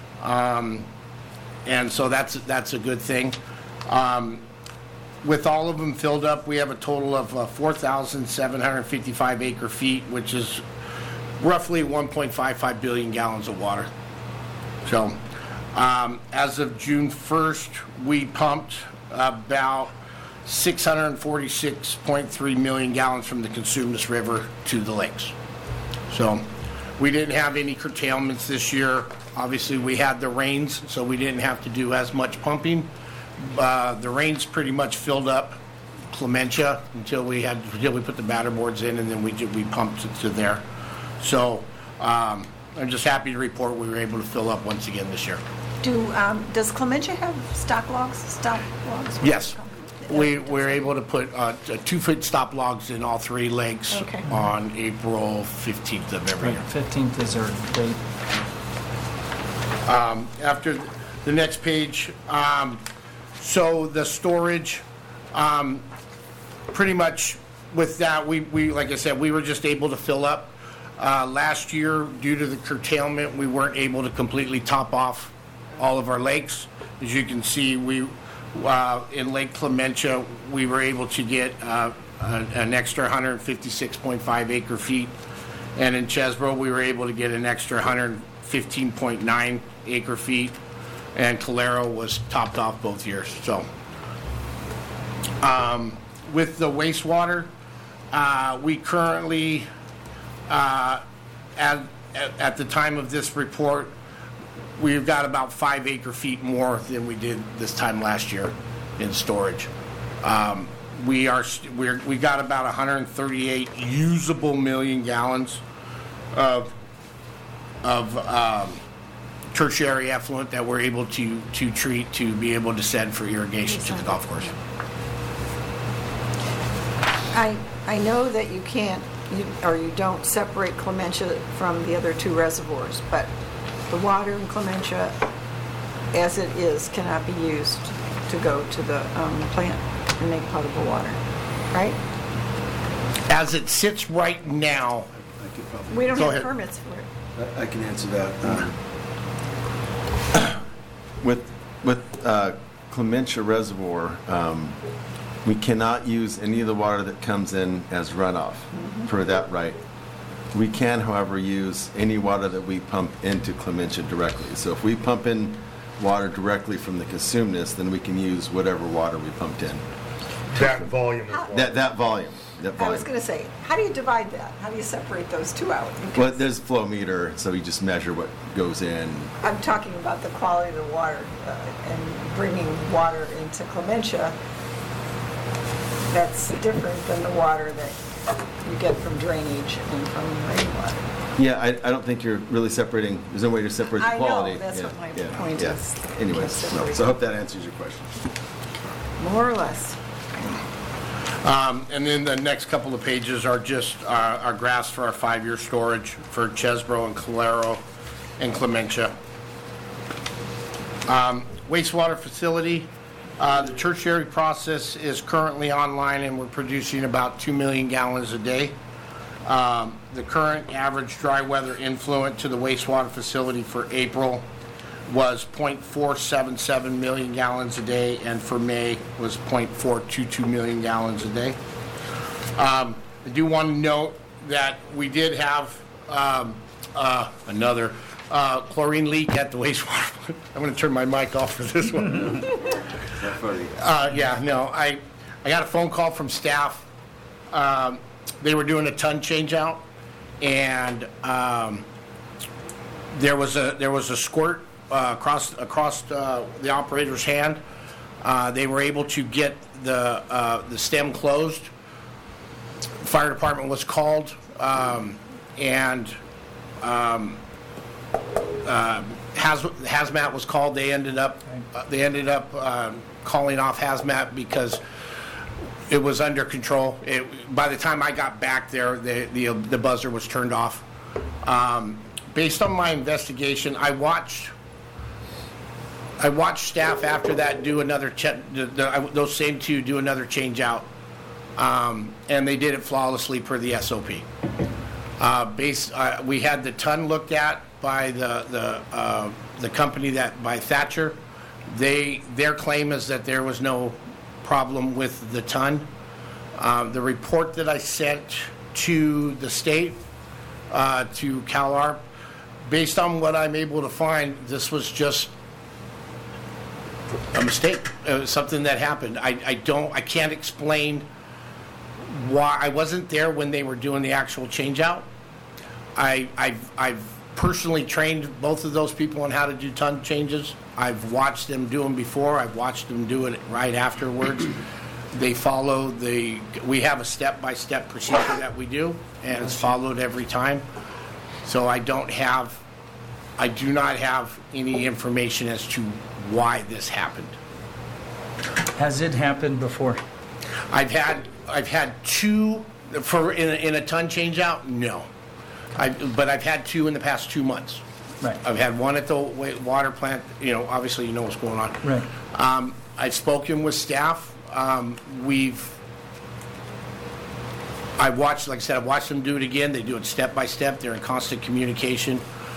And so that's a good thing. With all of them filled up, we have a total of 4,755 acre feet, which is roughly 1.55 billion gallons of water. So As of June 1st, we pumped about 646.3 million gallons from the Cosumnes River to the lakes. So we didn't have any curtailments this year. Obviously, we had the rains, so we didn't have to do as much pumping. The rains pretty much filled up Clementia until we put the batter boards in, and then we pumped it to there. So I'm just happy to report we were able to fill up once again this year. Does Clementia have stop logs? Yes. We're able to put 2-foot stop logs in all 3 lakes on April 15th of every year. 15th is our date. After the next page, so the storage, pretty much with that, we like I said, we were just able to fill up. Last year, due to the curtailment, we weren't able to completely top off all of our lakes. As you can see, we in Lake Clementia, we were able to get an extra 156.5 acre feet, and in Chesbro, we were able to get an extra 115.9 acre feet, and Calero was topped off both years. So, with the wastewater, we currently, at the time of this report, we've got about 5 acre feet more than we did this time last year in storage. We got about 138 usable million gallons of tertiary effluent that we're able to treat to be able to send for irrigation to the golf course. I know that you can't, you don't separate Clementia from the other 2 reservoirs, but the water in Clementia, as it is, cannot be used to go to the plant and make potable water, right? As it sits right now, We don't Go have ahead. permits for it. I can answer that. With Clementia Reservoir, we cannot use any of the water that comes in as runoff for that right. We can, however, use any water that we pump into Clementia directly. So if we pump in water directly from the Cosumnes, then we can use whatever water we pumped in. That volume is water. That volume. I was going to say, how do you divide that? How do you separate those 2 out? Because Well, there's a flow meter, so we just measure what goes in. I'm talking about the quality of the water and bringing water into Clementia. That's different than the water that you get from drainage and from rainwater. Yeah, I don't think you're really separating, there's no way to separate the I know, quality. that's Yeah, what my yeah, point yeah. is. Anyways, Can't no, separate so I hope that answers your question. More or less. and then the next couple of pages are just our graphs for our 5-year storage for Chesbro and Calero and Clementia. Wastewater facility, the tertiary process is currently online, and we're producing about 2 million gallons a day. The current average dry weather influent to the wastewater facility for April was 0.477 million gallons a day, and for May was 0.422 million gallons a day. I do want to note that we did have another chlorine leak at the wastewater. I'm going to turn my mic off for this one. I got a phone call from staff. They were doing a ton change out, and there was a squirt across the operator's hand. They were able to get the stem closed. Fire department was called, and hazmat was called. They ended up calling off hazmat because it was under control. By the time I got back there, the buzzer was turned off. Based on my investigation, I watched staff after that do another check. Those same 2 do another change out, and they did it flawlessly per the SOP. We had the ton looked at by the company by Thatcher. Their claim is that there was no problem with the ton. The report that I sent to the state, to CalARP, based on what I'm able to find, this was just a mistake, something that happened. I can't explain why. I wasn't there when they were doing the actual change out. I've personally trained both of those people on how to do ton changes. I've watched them do them before. I've watched them do it right afterwards. They follow we have a step-by-step procedure that we do, and it's followed every time. So I do not have any information as to why this happened. Has it happened before? I've had two in a ton change out. No, but I've had two in the past 2 months. Right. I've had one at the water plant. Obviously you know what's going on. Right. I've spoken with staff. I've watched, like I said, I've watched them do it again. They do it step by step. They're in constant communication.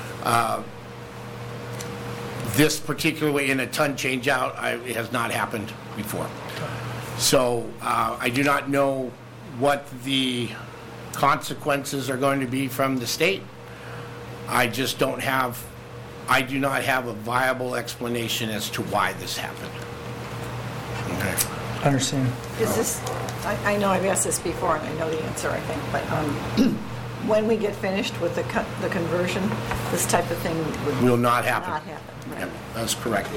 This particular way in a ton change out, it has not happened before. So I do not know what the consequences are going to be from the state. I do not have a viable explanation as to why this happened. Okay. Understand. Is this, I know I've asked this before, and I know the answer, I think, but when we get finished with the conversion, this type of thing will not happen. Not happen. Right. Yep, that's correct.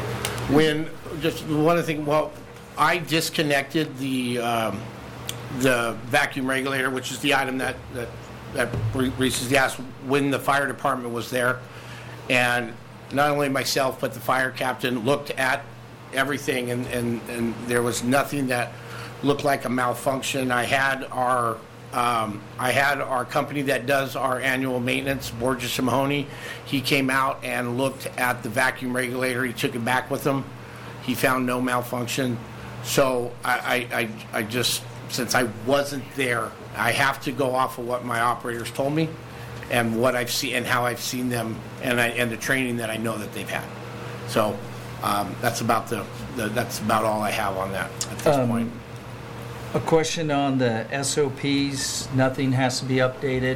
I disconnected the vacuum regulator, which is the item that Reese's asked when the fire department was there, and not only myself but the fire captain looked at everything, and there was nothing that looked like a malfunction. I had our company that does our annual maintenance, Borges and Mahoney. He came out and looked at the vacuum regulator. He took it back with him. He found no malfunction. So I just, since I wasn't there, I have to go off of what my operators told me and what I've seen and how I've seen them and the training that I know that they've had. So that's about that's about all I have on that at this point. A question on the SOPs. Nothing has to be updated.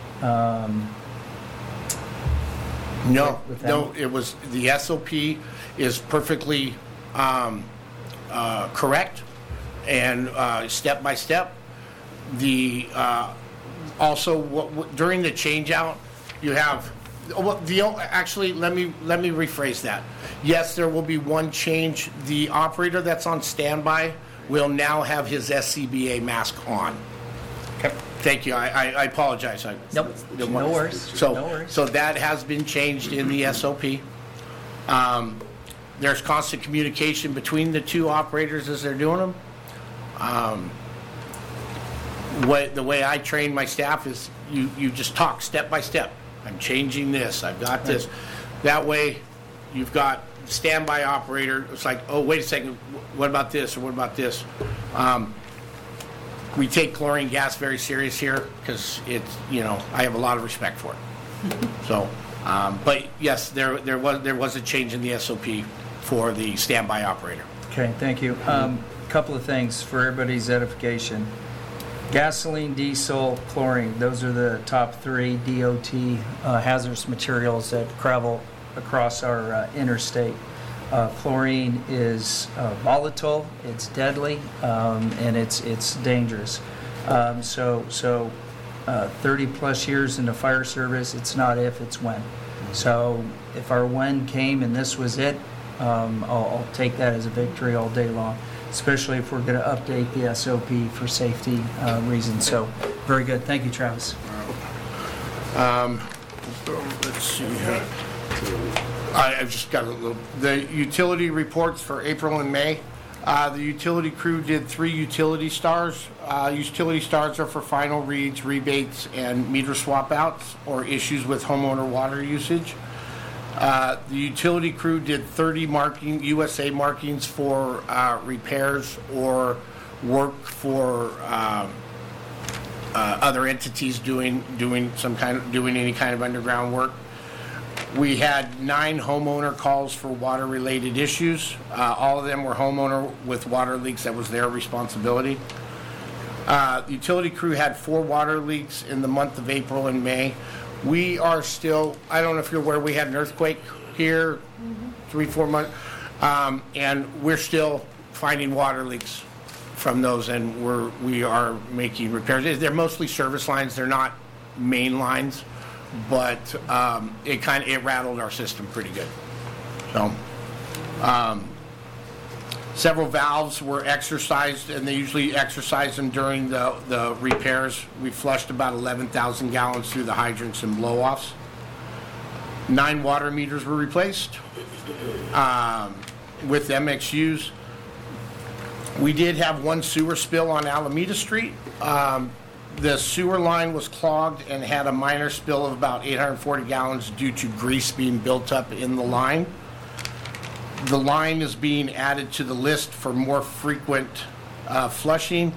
No. It was the SOP is perfectly correct and step by step. The also during the change out, you have. Actually, let me rephrase that. Yes, there will be one change. The operator that's on standby will now have his SCBA mask on. Okay. Thank you. I apologize. Nope. No worries. So, no worries. So that has been changed in the SOP. There's constant communication between the two operators as they're doing them. The way I train my staff is you just talk step by step. I'm changing this. I've got this. That way, you've got standby operator. It's like, oh, wait a second. What about this or what about this? We take chlorine gas very serious here because it's, I have a lot of respect for it. So, but yes, there was a change in the SOP for the standby operator. Okay, thank you. Couple of things for everybody's edification. Gasoline, diesel, chlorine, those are the top three DOT hazardous materials that travel across our interstate. Chlorine is volatile, it's deadly, and it's dangerous. So 30 plus years in the fire service, it's not if, it's when. So if our when came and this was it, I'll take that as a victory all day long, especially if we're going to update the SOP for safety reasons. So very good. Thank you, Travis. Let's see here. I've just got the utility reports for April and May. The utility crew did 3 utility stars. Utility stars are for final reads, rebates, and meter swap outs or issues with homeowner water usage. The utility crew did 30 USA markings for repairs or work for other entities doing any kind of underground work. We had 9 homeowner calls for water-related issues. All of them were homeowner with water leaks. That was their responsibility. The utility crew had 4 water leaks in the month of April and May. We are still, I don't know if you're aware, we had an earthquake here 3-4 months. And we're still finding water leaks from those, and we are making repairs. They're mostly service lines. They're not main lines, but it rattled our system pretty good. So several valves were exercised, and they usually exercise them during the repairs. We flushed about 11,000 gallons through the hydrants and blow-offs. 9 water meters were replaced with MXUs. We did have one sewer spill on Alameda Street. The sewer line was clogged and had a minor spill of about 840 gallons due to grease being built up in the line. The line is being added to the list for more frequent flushing.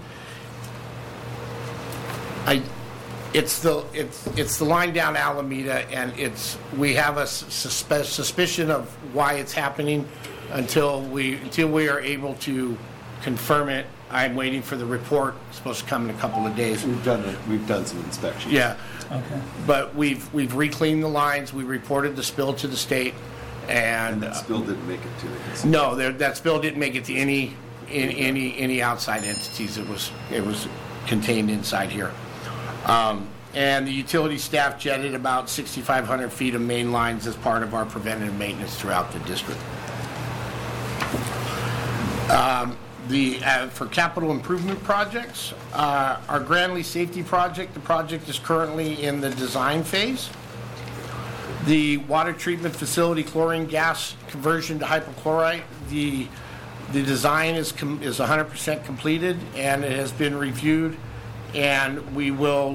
It's the line down Alameda, and we have a suspicion of why it's happening until we are able to confirm it. I'm waiting for the report. It's supposed to come in a couple of days. We've done some inspections. Yeah. Okay. But we've recleaned the lines. We reported the spill to the state, and That spill didn't make it to the consultant. no, that spill didn't make it to any outside entities. It was contained inside here. And the utility staff jetted about 6,500 feet of main lines as part of our preventative maintenance throughout the district. For capital improvement projects, our Granley Safety Project, the project is currently in the design phase. The water treatment facility chlorine gas conversion to hypochlorite, the design is 100% completed, and it has been reviewed, and we will,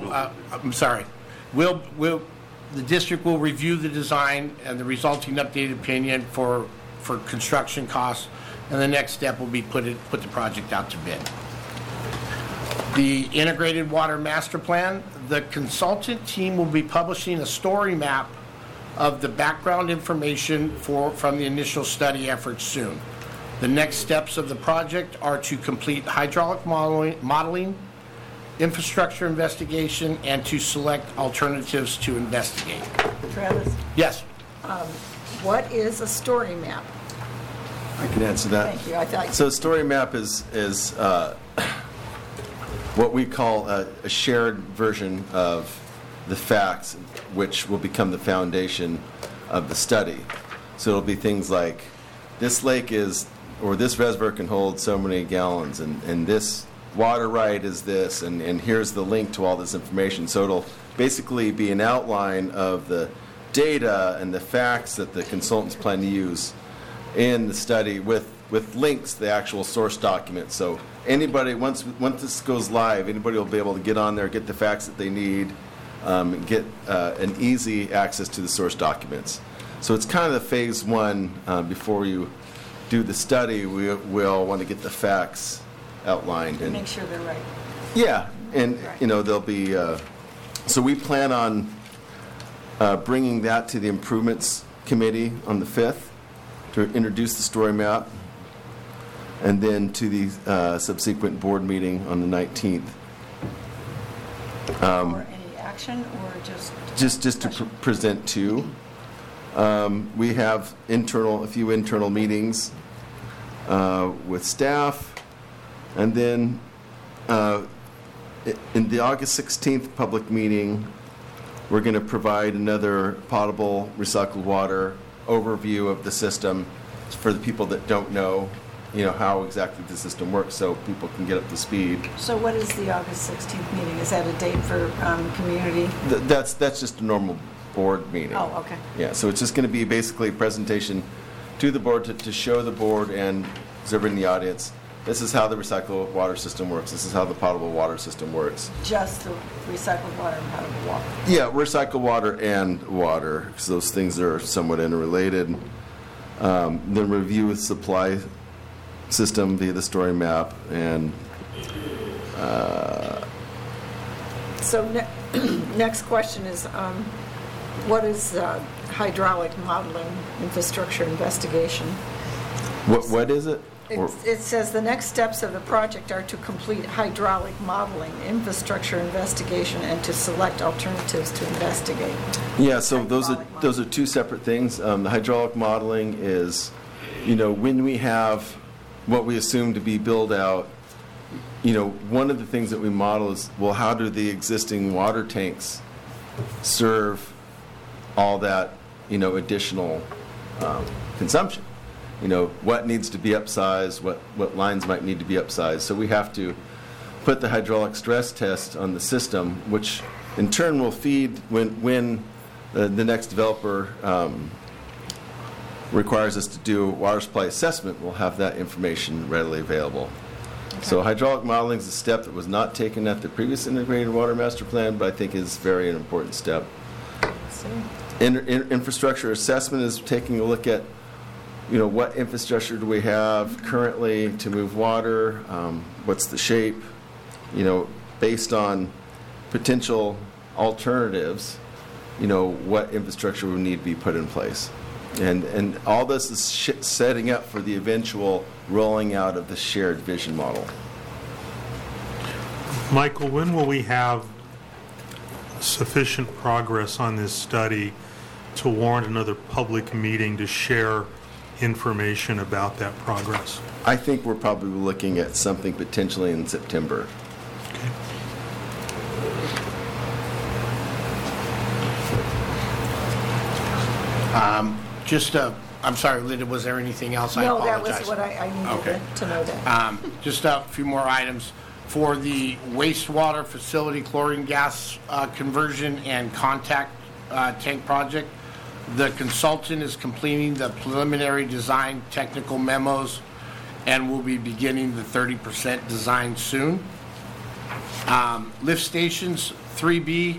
the district will review the design and the resulting updated opinion for construction costs, and the next step will be put the project out to bid. The integrated water master plan, the consultant team will be publishing a story map of the background information from the initial study efforts soon. The next steps of the project are to complete hydraulic modeling, infrastructure investigation, and to select alternatives to investigate. Travis, Yes. what is a story map? I can answer that. Thank you. I thought. So story map is what we call a shared version of the facts, which will become the foundation of the study. So it'll be things like, this lake or this reservoir can hold so many gallons, and this water right is this, and here's the link to all this information. So it'll basically be an outline of the data and the facts that the consultants plan to use in the study with links to the actual source document. So anybody, once this goes live, anybody will be able to get on there, get the facts that they need, get an easy access to the source documents. So it's kind of the phase one. Before you do the study, we'll want to get the facts outlined. And Make sure they're right. yeah, and Right. there'll be, so we plan on bringing that to the improvements committee on the 5th to introduce the story map, and then to the subsequent board meeting on the 19th. Or any action, or just Just to present to. We have a few internal meetings with staff, and then in the August 16th public meeting, we're going to provide another potable recycled water overview of the system for the people that don't know, how exactly the system works, so people can get up to speed. So what is the August 16th meeting? Is that a date for community? That's just a normal board meeting. Oh, okay. Yeah, so it's just going to be basically a presentation to the board to show the board and everybody in the audience, this is how the recycled water system works. This is how the potable water system works. Just the recycled water and potable water? Yeah, recycled water and water, because those things are somewhat interrelated. Then review the supply system via the story map, and So next question is, what is hydraulic modeling infrastructure investigation? what is it? It says the next steps of the project are to complete hydraulic modeling, infrastructure investigation, and to select alternatives to investigate. Yeah, so Hydraulic those are two separate things. The hydraulic modeling is when we have what we assume to be build out, one of the things that we model is, well, how do the existing water tanks serve all that, additional consumption? What needs to be upsized, what lines might need to be upsized. So we have to put the hydraulic stress test on the system, which in turn will feed when the next developer requires us to do a water supply assessment, we'll have that information readily available. Okay. So hydraulic modeling is a step that was not taken at the previous integrated water master plan, but I think is very an important step. Infrastructure assessment is taking a look at, what infrastructure do we have currently to move water, what's the shape, based on potential alternatives, what infrastructure would need to be put in place. And all this is setting up for the eventual rolling out of the shared vision model. Michael, when will we have sufficient progress on this study to warrant another public meeting to share information about that progress? I think we're probably looking at something potentially in September. Okay. I'm sorry, Linda, was there anything else? I No, apologize. that was what I needed to know that. Just a few more items. For the wastewater facility chlorine gas conversion and contact tank project, the consultant is completing the preliminary design technical memos and will be beginning the 30% design soon. Lift stations 3B,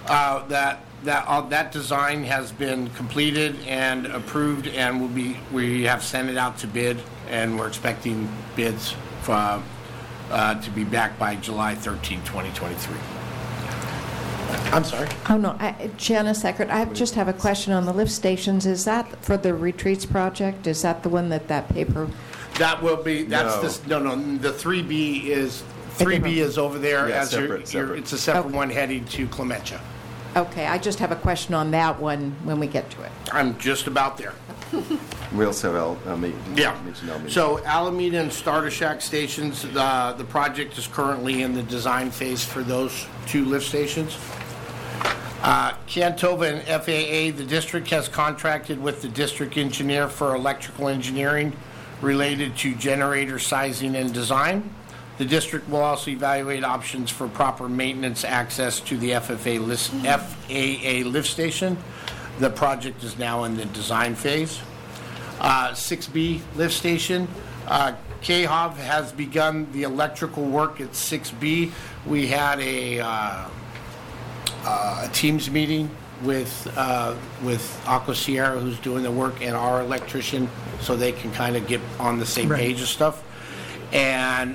that design has been completed and approved, and we have sent it out to bid, and we're expecting bids to be back by July 13, 2023. I'm sorry. Oh, no. Janice Eckert, I just have a question on the lift stations. Is that for the retreats project? Is that the one that paper? That will be, that's No. the 3B is over there. Yeah, as separate. It's a separate one heading to Clementia. Okay, I just have a question on that one when we get to it. I'm just about there. We also have Yeah. Alameda. So Alameda and Starter Shack stations, the project is currently in the design phase for those two lift stations. Cantova and FAA, the district has contracted with the district engineer for electrical engineering related to generator sizing and design. The district will also evaluate options for proper maintenance access to the FAA lift station. The project is now in the design phase. 6B lift station. KHOV has begun the electrical work at 6B. We had a Teams meeting with Aqua Sierra, who's doing the work, and our electrician, so they can kind of get on the same page of stuff. And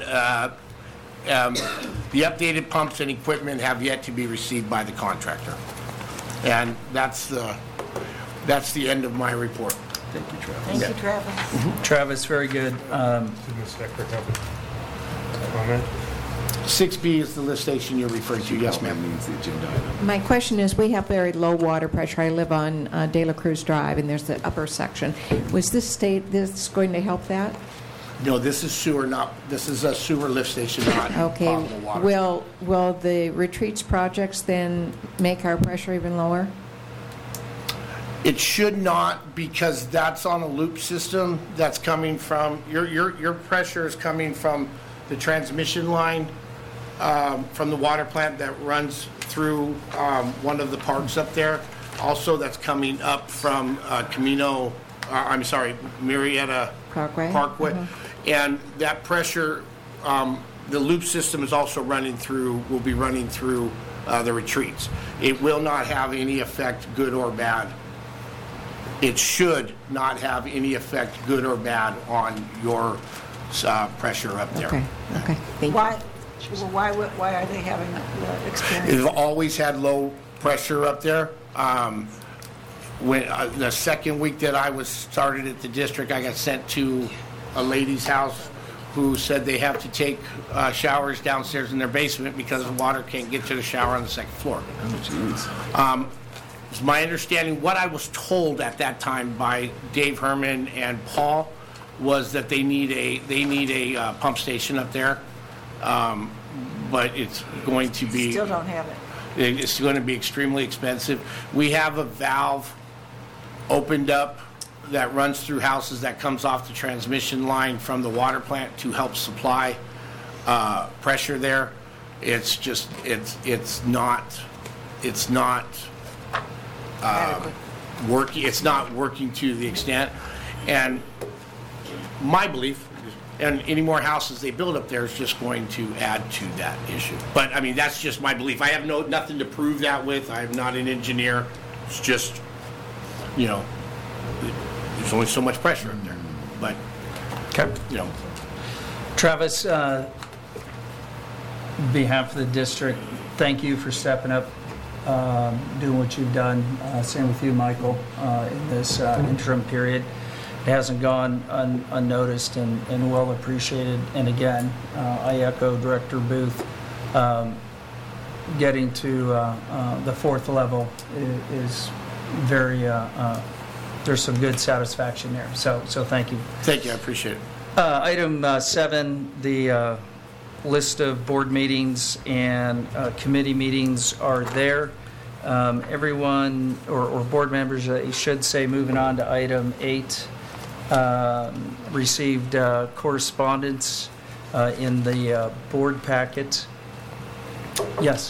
the updated pumps and equipment have yet to be received by the contractor. And that's the end of my report. Thank you, Travis. Thank you, Travis. Travis, very good. Did Ms. Eckert have a comment? 6B is the lift station you're referring to. Yes, ma'am. Means the agenda item. My question is, we have very low water pressure. I live on De La Cruz Drive, and there's the upper section. Was this going to help that? No, this is a sewer lift station, not Okay. potable water. Will the retreats projects then make our pressure even lower? It should not, because that's on a loop system that's coming from, your pressure is coming from the transmission line from the water plant that runs through one of the parks up there. Also, that's coming up from Marietta Parkway. And that pressure, the loop system is also will be running through the retreats. It will not have any effect, good or bad. It should not have any effect, good or bad, on your pressure up there. Okay. Thank you. Why are they having the experience? They've always had low pressure up there. When the second week that I was started at the district, I got sent to a lady's house who said they have to take showers downstairs in their basement because the water can't get to the shower on the second floor. Oh, jeez. It's my understanding, what I was told at that time by Dave Herman and Paul, was that they need a pump station up there, but it's going to be Still don't have it. it's going to be extremely expensive. We have a valve opened up that runs through houses that comes off the transmission line from the water plant to help supply pressure there. It's just it's not working. It's not working to the extent, and my belief, and any more houses they build up there is just going to add to that issue. But I mean, that's just my belief. I have nothing to prove that with. I'm not an engineer. It's just, there's only so much pressure up there. But, Travis, behalf of the district, thank you for stepping up, doing what you've done. Same with you, Michael, in this interim period. It hasn't gone unnoticed and well appreciated. And again, I echo Director Booth. Getting to the fourth level is very, there's some good satisfaction there. So thank you. Thank you, I appreciate it. Item 7, the list of board meetings and committee meetings are there. Everyone, or board members, I should say, moving on to item 8, received correspondence in the board packet. Yes?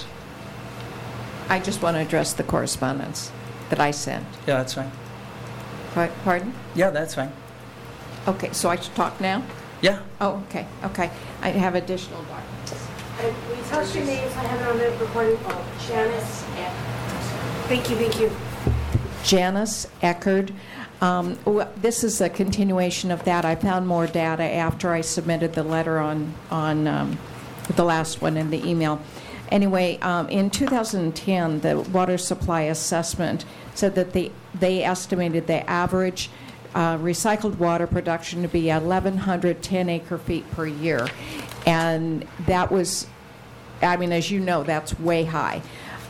I just want to address the correspondence that I sent. Yeah, that's fine. Pardon? Yeah, that's fine. Okay, so I should talk now? Yeah. Oh, okay. I have additional documents. We tell your names, I have it on the recording. Janice. Thank you. Janice Eckerd. This is a continuation of that. I found more data after I submitted the letter on the last one in the email. Anyway, in 2010, the water supply assessment said that they estimated the average recycled water production to be 1,110 acre-feet per year. And that was, as you know, that's way high.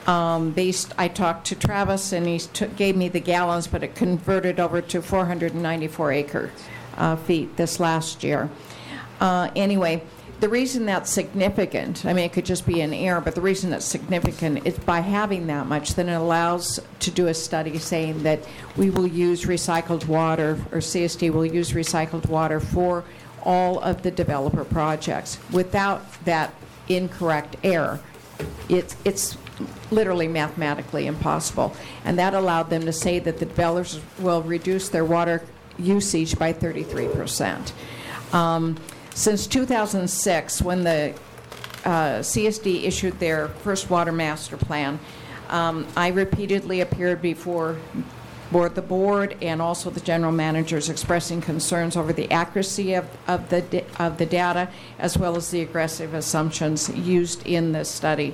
I talked to Travis, and he gave me the gallons, but it converted over to 494 acre-feet this last year. Anyway, the reason that's significant, it could just be an error, but the reason it's significant is by having that much, then it allows to do a study saying that we will use recycled water, or CSD will use recycled water for all of the developer projects. Without that incorrect error, it's literally mathematically impossible. And that allowed them to say that the developers will reduce their water usage by 33%. Since 2006, when the CSD issued their first water master plan, I repeatedly appeared before the board and also the general managers expressing concerns over the accuracy of the data as well as the aggressive assumptions used in this study.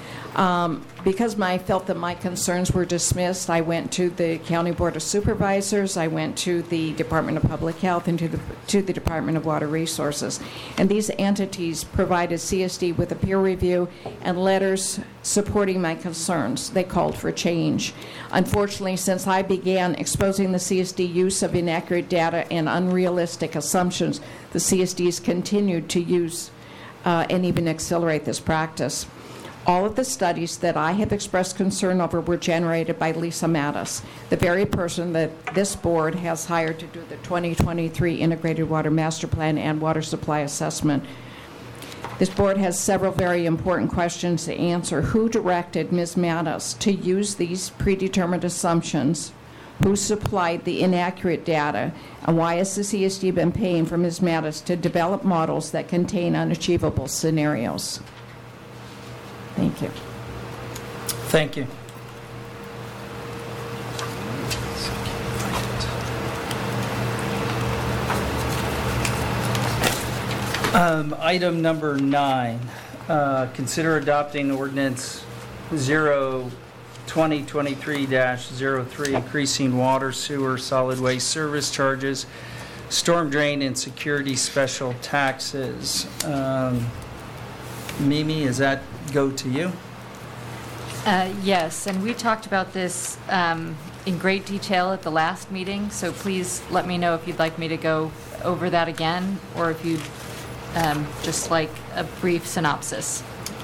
Because I felt that my concerns were dismissed, I went to the County Board of Supervisors, I went to the Department of Public Health, and to the Department of Water Resources. And these entities provided CSD with a peer review and letters supporting my concerns. They called for change. Unfortunately, since I began exposing the CSD use of inaccurate data and unrealistic assumptions, the CSDs continued to use and even accelerate this practice. All of the studies that I have expressed concern over were generated by Lisa Mattis, the very person that this board has hired to do the 2023 Integrated Water Master Plan and Water Supply Assessment. This board has several very important questions to answer. Who directed Ms. Mattis to use these predetermined assumptions? Who supplied the inaccurate data? And why has the CSD been paying for Ms. Mattis to develop models that contain unachievable scenarios? Thank you. Thank you. Item number 9, consider adopting ordinance 2023-03, increasing water, sewer, solid waste service charges, storm drain, and security special taxes. Mimi, does that go to you? Yes, and we talked about this in great detail at the last meeting, so please let me know if you'd like me to go over that again, or if you'd just like a brief synopsis.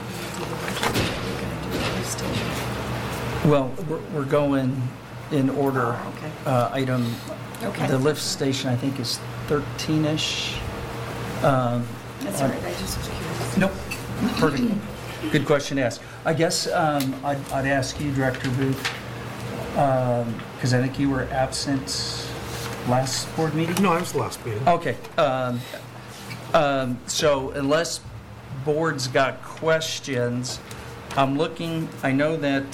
Well, we're going in order. Oh, okay. Item, Okay. the lift station, I think, is 13-ish. That's all right, I just was curious. Nope, perfect. Good question to ask. I guess I'd ask you, Director Booth, because I think you were absent last board meeting? No, I was the last meeting. Okay. So unless board's got questions, I'm looking, I know that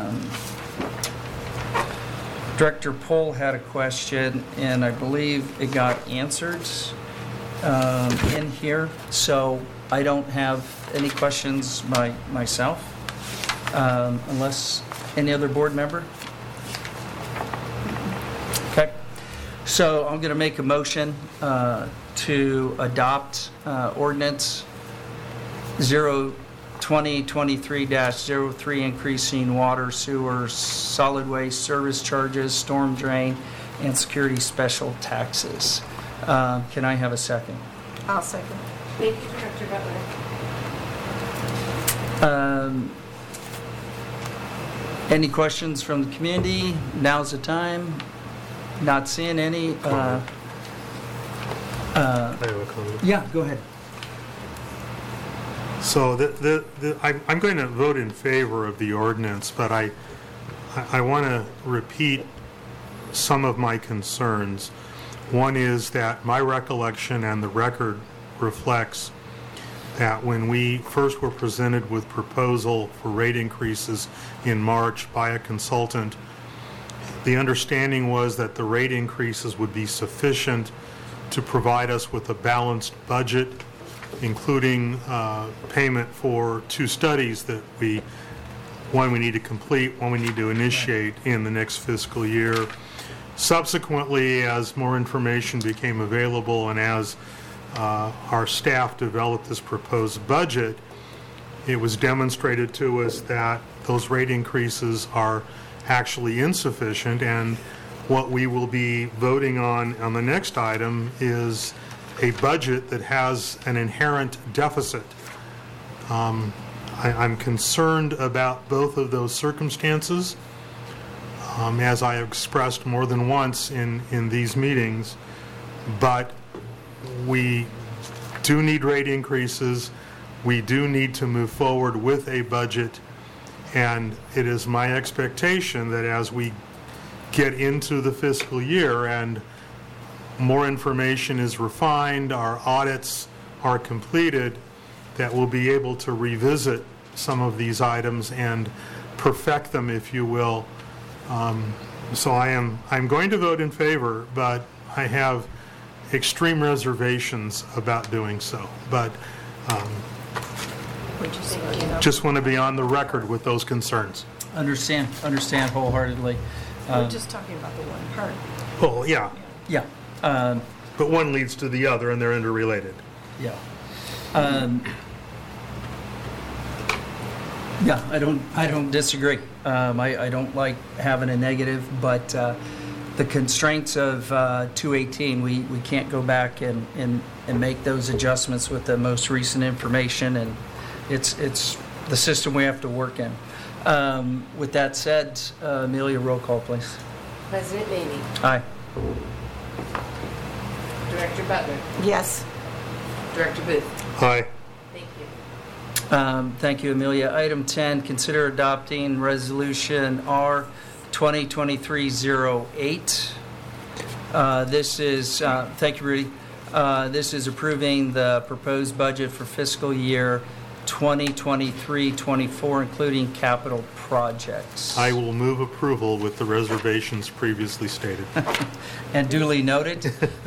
Director Pohl had a question, and I believe it got answered in here. So I don't have any questions myself, unless any other board member. Okay. So I'm going to make a motion to adopt ordinance 2023-03, increasing water, sewer, solid waste service charges, storm drain, and security special taxes. Can I have a second? I'll second. Thank you, Director Butler. Any questions from the community? Now's the time. Not seeing any. I have a comment. Yeah, go ahead. So I'm going to vote in favor of the ordinance, but I want to repeat some of my concerns. One is that my recollection and the record reflects that when we first were presented with proposal for rate increases in March by a consultant, the understanding was that the rate increases would be sufficient to provide us with a balanced budget, including payment for 2 studies that one we need to complete, one we need to initiate in the next fiscal year. Subsequently, as more information became available and as our staff developed this proposed budget, it was demonstrated to us that those rate increases are actually insufficient, and what we will be voting on the next item is a budget that has an inherent deficit. I'm concerned about both of those circumstances, as I have expressed more than once in these meetings, but we do need rate increases. We do need to move forward with a budget, and it is my expectation that as we get into the fiscal year and more information is refined, our audits are completed, that we'll be able to revisit some of these items and perfect them, if you will. So I'm going to vote in favor, but I have extreme reservations about doing so. But just want to be on the record with those concerns. Understand wholeheartedly. We're just talking about the one part. Oh, yeah. Yeah. But one leads to the other, and they're interrelated. Yeah. Yeah, I don't disagree. I don't like having a negative, but the constraints of 218, we can't go back and make those adjustments with the most recent information, and it's the system we have to work in. With that said, Amelia, roll call, please. President Maney. Aye. Director Butler. Yes. Director Booth. Aye. Thank you. Thank you, Amelia. Item 10, consider adopting Resolution R 2023-08. This is, thank you, Rudy. This is approving the proposed budget for fiscal year 2023-24, including capital projects. I will move approval with the reservations previously stated. And duly noted.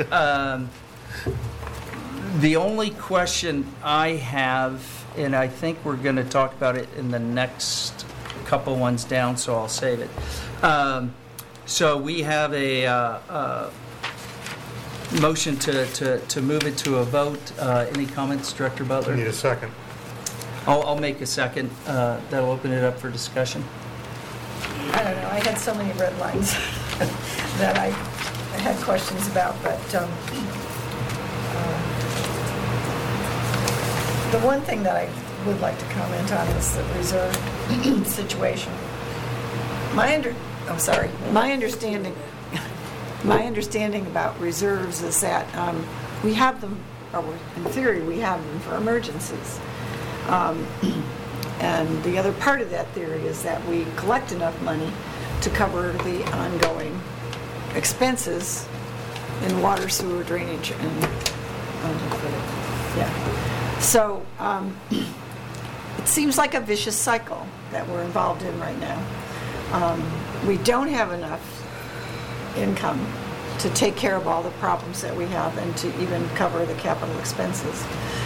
The only question I have, and I think we're going to talk about it in the next couple ones down, so I'll save it. So we have a motion to move it to a vote. Any comments, Director Butler? I need a second. I'll make a second. That'll open it up for discussion. I don't know, I had so many red lines that I had questions about, but the one thing that I would like to comment on is the reserve situation. My understanding about reserves is that we have them, or in theory, we have them for emergencies. And the other part of that theory is that we collect enough money to cover the ongoing expenses in water, sewer, drainage, and So it seems like a vicious cycle that we're involved in right now. We don't have enough income to take care of all the problems that we have and to even cover the capital expenses.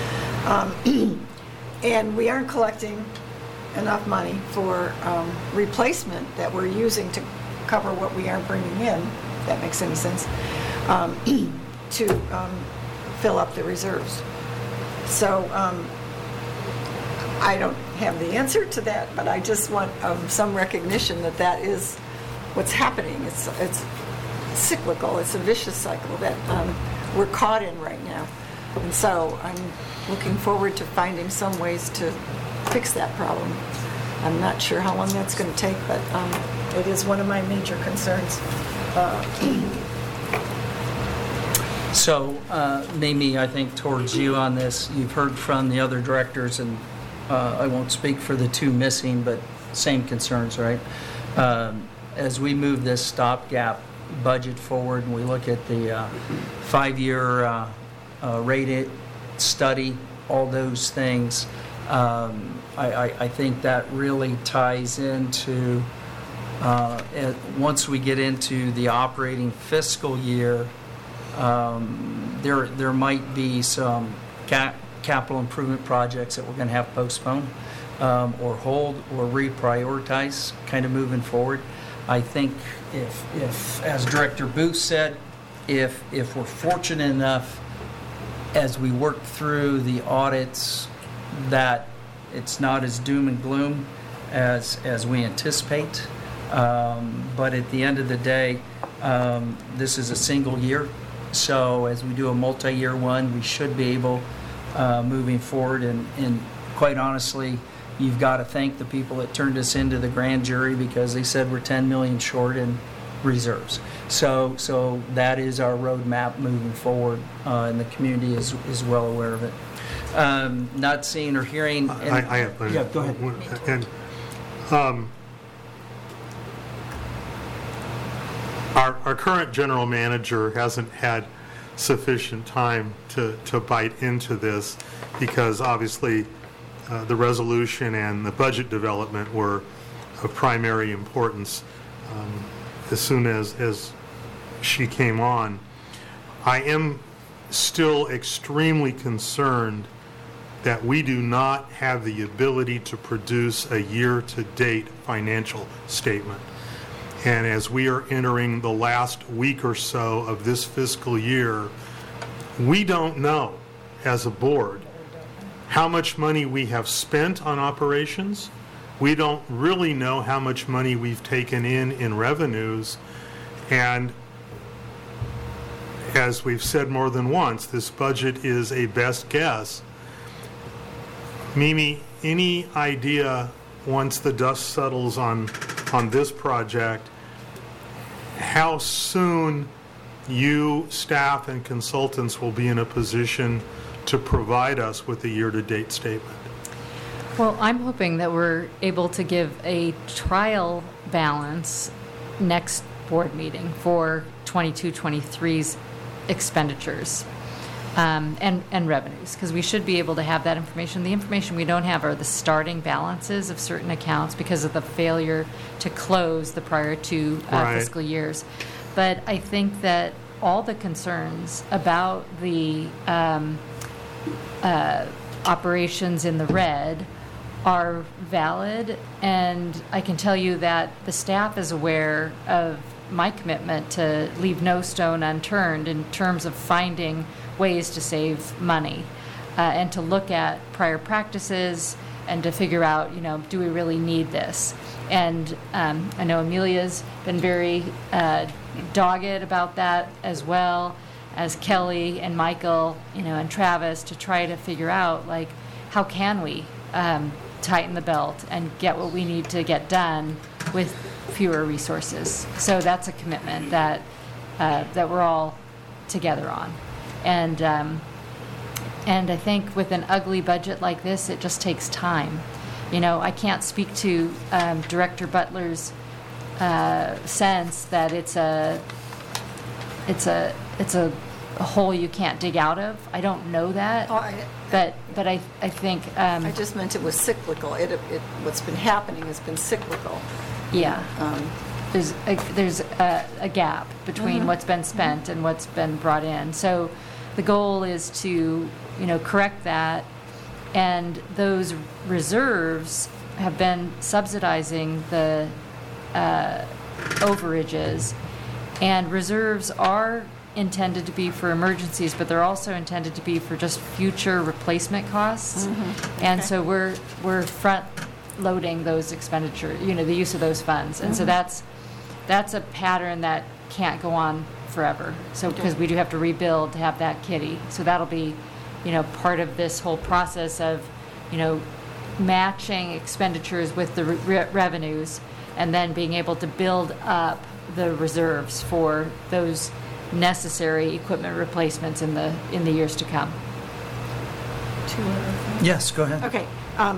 And we aren't collecting enough money for replacement that we're using to cover what we aren't bringing in, if that makes any sense, to fill up the reserves. So I don't have the answer to that, but I just want some recognition that that is what's happening. It's cyclical. It's a vicious cycle that we're caught in right now. And so I'm looking forward to finding some ways to fix that problem. I'm not sure how long that's going to take, but it is one of my major concerns. So, Mimi, I think towards you on this, you've heard from the other directors, and I won't speak for the two missing, but same concerns, right? As we move this stopgap budget forward and we look at the 5-year rate study, all those things, I think that really ties into, once we get into the operating fiscal year, there might be some capital improvement projects that we're going to have postponed or hold or reprioritize kind of moving forward. I think if as Director Booth said, if we're fortunate enough as we work through the audits that it's not as doom and gloom as we anticipate. But at the end of the day, this is a single year. So as we do a multi-year one, we should be able, moving forward, and quite honestly, you've got to thank the people that turned us into the grand jury because they said we're $10 million short in reserves. So that is our roadmap moving forward, and the community is well aware of it. Not seeing or hearing. I have. Yeah, go ahead. And our current general manager hasn't had sufficient time to bite into this because obviously the resolution and the budget development were of primary importance. As soon as she came on, I am still extremely concerned that we do not have the ability to produce a year-to-date financial statement. And as we are entering the last week or so of this fiscal year, we don't know as a board how much money we have spent on operations. We don't really know how much money we've taken in revenues. And as we've said more than once, this budget is a best guess. Mimi, any idea, once the dust settles on this project, how soon you, staff, and consultants will be in a position to provide us with a year-to-date statement? Well, I'm hoping that we're able to give a trial balance next board meeting for 22-23's expenditures and revenues, because we should be able to have that information. The information we don't have are the starting balances of certain accounts because of the failure to close the prior two fiscal years. But I think that all the concerns about the operations in the red are valid, and I can tell you that the staff is aware of my commitment to leave no stone unturned in terms of finding ways to save money and to look at prior practices and to figure out, do we really need this? And I know Amelia's been very dogged about that, as well as Kelly and Michael, and Travis, to try to figure out, like, how can we tighten the belt and get what we need to get done with fewer resources. So that's a commitment that we're all together on. And I think with an ugly budget like this, it just takes time. I can't speak to Director Butler's sense that it's a hole you can't dig out of. I don't know that, but I think I just meant it was cyclical. What's been happening has been cyclical. Yeah. There's a gap between what's been spent and what's been brought in. So the goal is to correct that, and those reserves have been subsidizing the overages, and reserves are intended to be for emergencies, but they're also intended to be for just future replacement costs. And so we're front loading those expenditures, the use of those funds. And so that's a pattern that can't go on forever. So because we do have to rebuild to have that kitty. So that'll be, part of this whole process of, matching expenditures with the revenues, and then being able to build up the reserves for those necessary equipment replacements in the years to come. Yes, go ahead. Okay.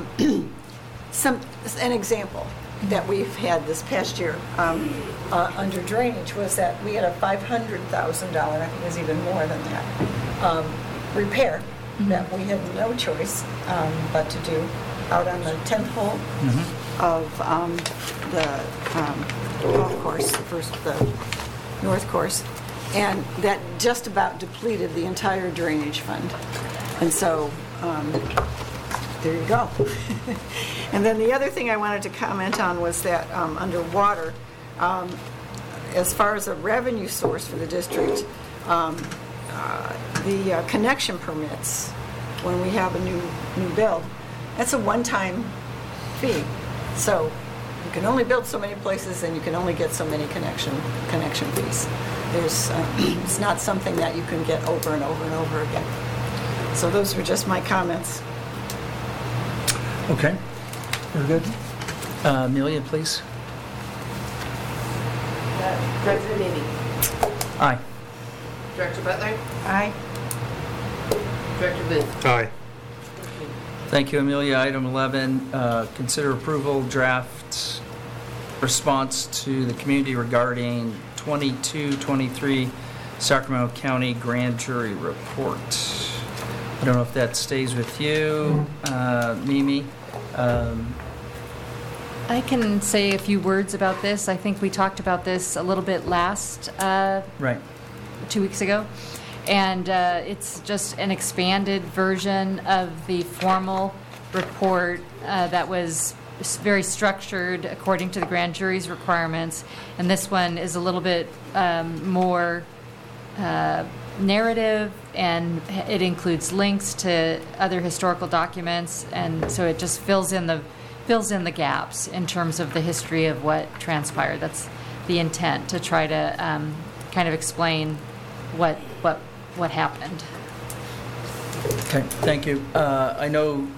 An example that we've had this past year under drainage was that we had a $500,000, I think it was even more than that, repair that we had no choice but to do out on the 10th hole of the golf course, the north course, and that just about depleted the entire drainage fund. And so there you go. And then the other thing I wanted to comment on was that under water, as far as a revenue source for the district, the connection permits, when we have a new build, that's a one-time fee. So you can only build so many places, and you can only get so many connection fees. It's not something that you can get over and over and over again. So those were just my comments. Okay, very good. Amelia, please. President Amy. Aye. Director Butler. Aye. Director Booth. Aye. Thank you, Amelia. Item 11, consider approval draft response to the community regarding 22-23 Sacramento County Grand Jury Report. I don't know if that stays with you, Mimi. I can say a few words about this. I think we talked about this a little bit last Right. 2 weeks ago. And it's just an expanded version of the formal report that was very structured according to the grand jury's requirements. And this one is a little bit more narrative, and it includes links to other historical documents, and so it just fills in the gaps in terms of the history of what transpired. That's the intent, to try to kind of explain what happened. Okay, thank you. I know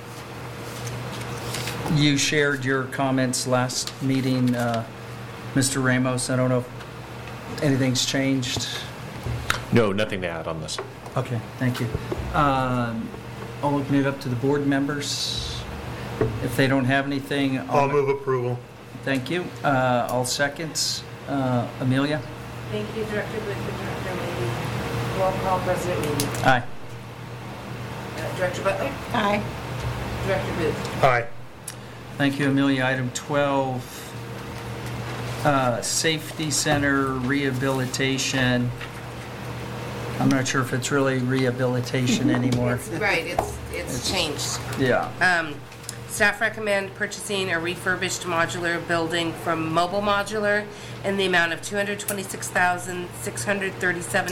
you shared your comments last meeting, Mr. Ramos. I don't know if anything's changed. No, nothing to add on this. Okay, thank you. I'll open it up to the board members. If they don't have anything, I'll move approval. Thank you. All seconds. Amelia? Thank you, Director Booth and Director Lady. Roll call, President Lady. Aye. Director Butler. Aye. Director Booth. Aye. Thank you, Amelia. Item 12, Safety Center Rehabilitation. I'm not sure if it's really rehabilitation anymore. It's right. It's changed. Yeah. Staff recommend purchasing a refurbished modular building from Mobile Modular in the amount of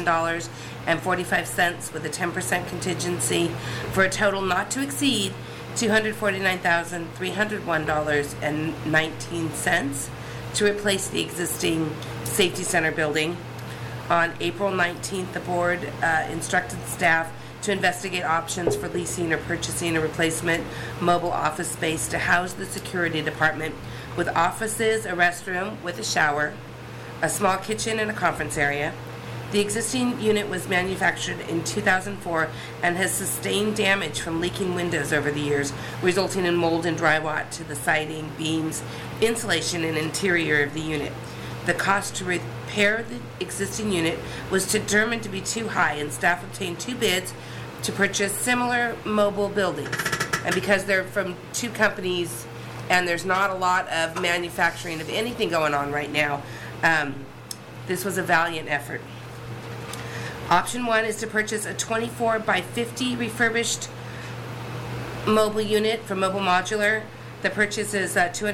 $226,637.45 with a 10% contingency for a total not to exceed $249,301.19 to replace the existing Safety Center building. On April 19th, the board instructed staff to investigate options for leasing or purchasing a replacement mobile office space to house the security department with offices, a restroom with a shower, a small kitchen, and a conference area. The existing unit was manufactured in 2004 and has sustained damage from leaking windows over the years, resulting in mold and dry rot to the siding, beams, insulation, and interior of the unit. The cost to repair the existing unit was determined to be too high, and staff obtained 2 bids to purchase similar mobile buildings. And because they're from 2 companies and there's not a lot of manufacturing of anything going on right now, this was a valiant effort. Option 1 is to purchase a 24 by 50 refurbished mobile unit from Mobile Modular. The purchase is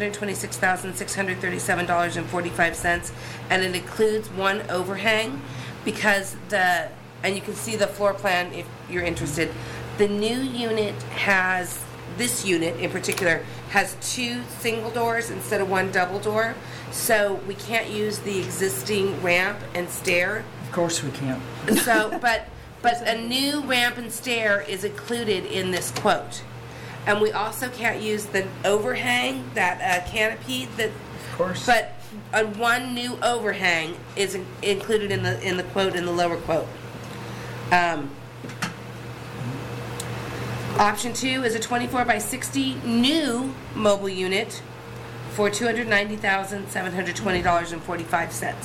$226,637.45, and it includes 1 overhang because and you can see the floor plan if you're interested. The new unit this unit in particular has 2 single doors instead of 1 double door, so we can't use the existing ramp and stair. Of course we can't. So, but a new ramp and stair is included in this quote. And we also can't use the overhang, that canopy. Of course. But 1 new overhang is included in the quote, in the lower quote. Option 2 is a 24 by 60 new mobile unit for $290,720.45.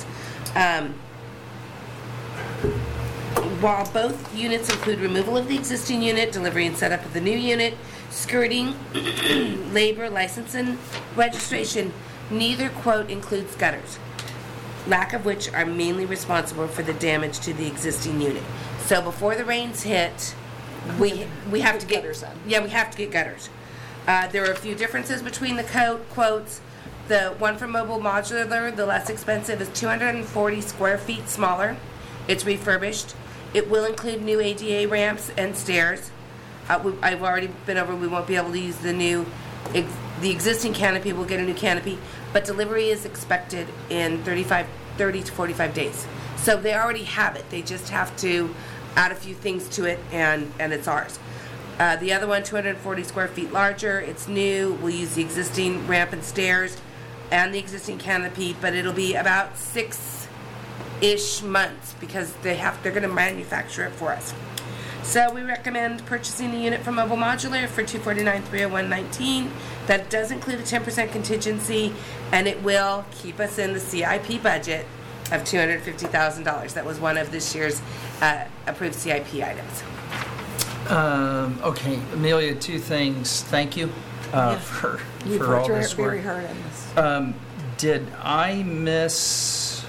While both units include removal of the existing unit, delivery and setup of the new unit, skirting, labor, license, and registration, neither quote includes gutters, lack of which are mainly responsible for the damage to the existing unit. So before the rains hit, we have to get gutters in. Yeah, we have to get gutters. There are a few differences between the quotes. The one from Mobile Modular, the less expensive, is 240 square feet smaller. It's refurbished. It will include new ADA ramps and stairs. I've already been over. We won't be able to use the existing canopy. We'll get a new canopy, but delivery is expected in 30 to 45 days. So they already have it. They just have to add a few things to it, and it's ours. The other one, 240 square feet larger. It's new. We'll use the existing ramp and stairs and the existing canopy, but it'll be about 6-ish months because they're going to manufacture it for us. So we recommend purchasing the unit from Mobile Modular for $249,301.19. That does include a 10% contingency, and it will keep us in the CIP budget of $250,000. That was one of this year's approved CIP items. Okay, Amelia, 2 things. Thank you for all this work. Very hard on this. Did I miss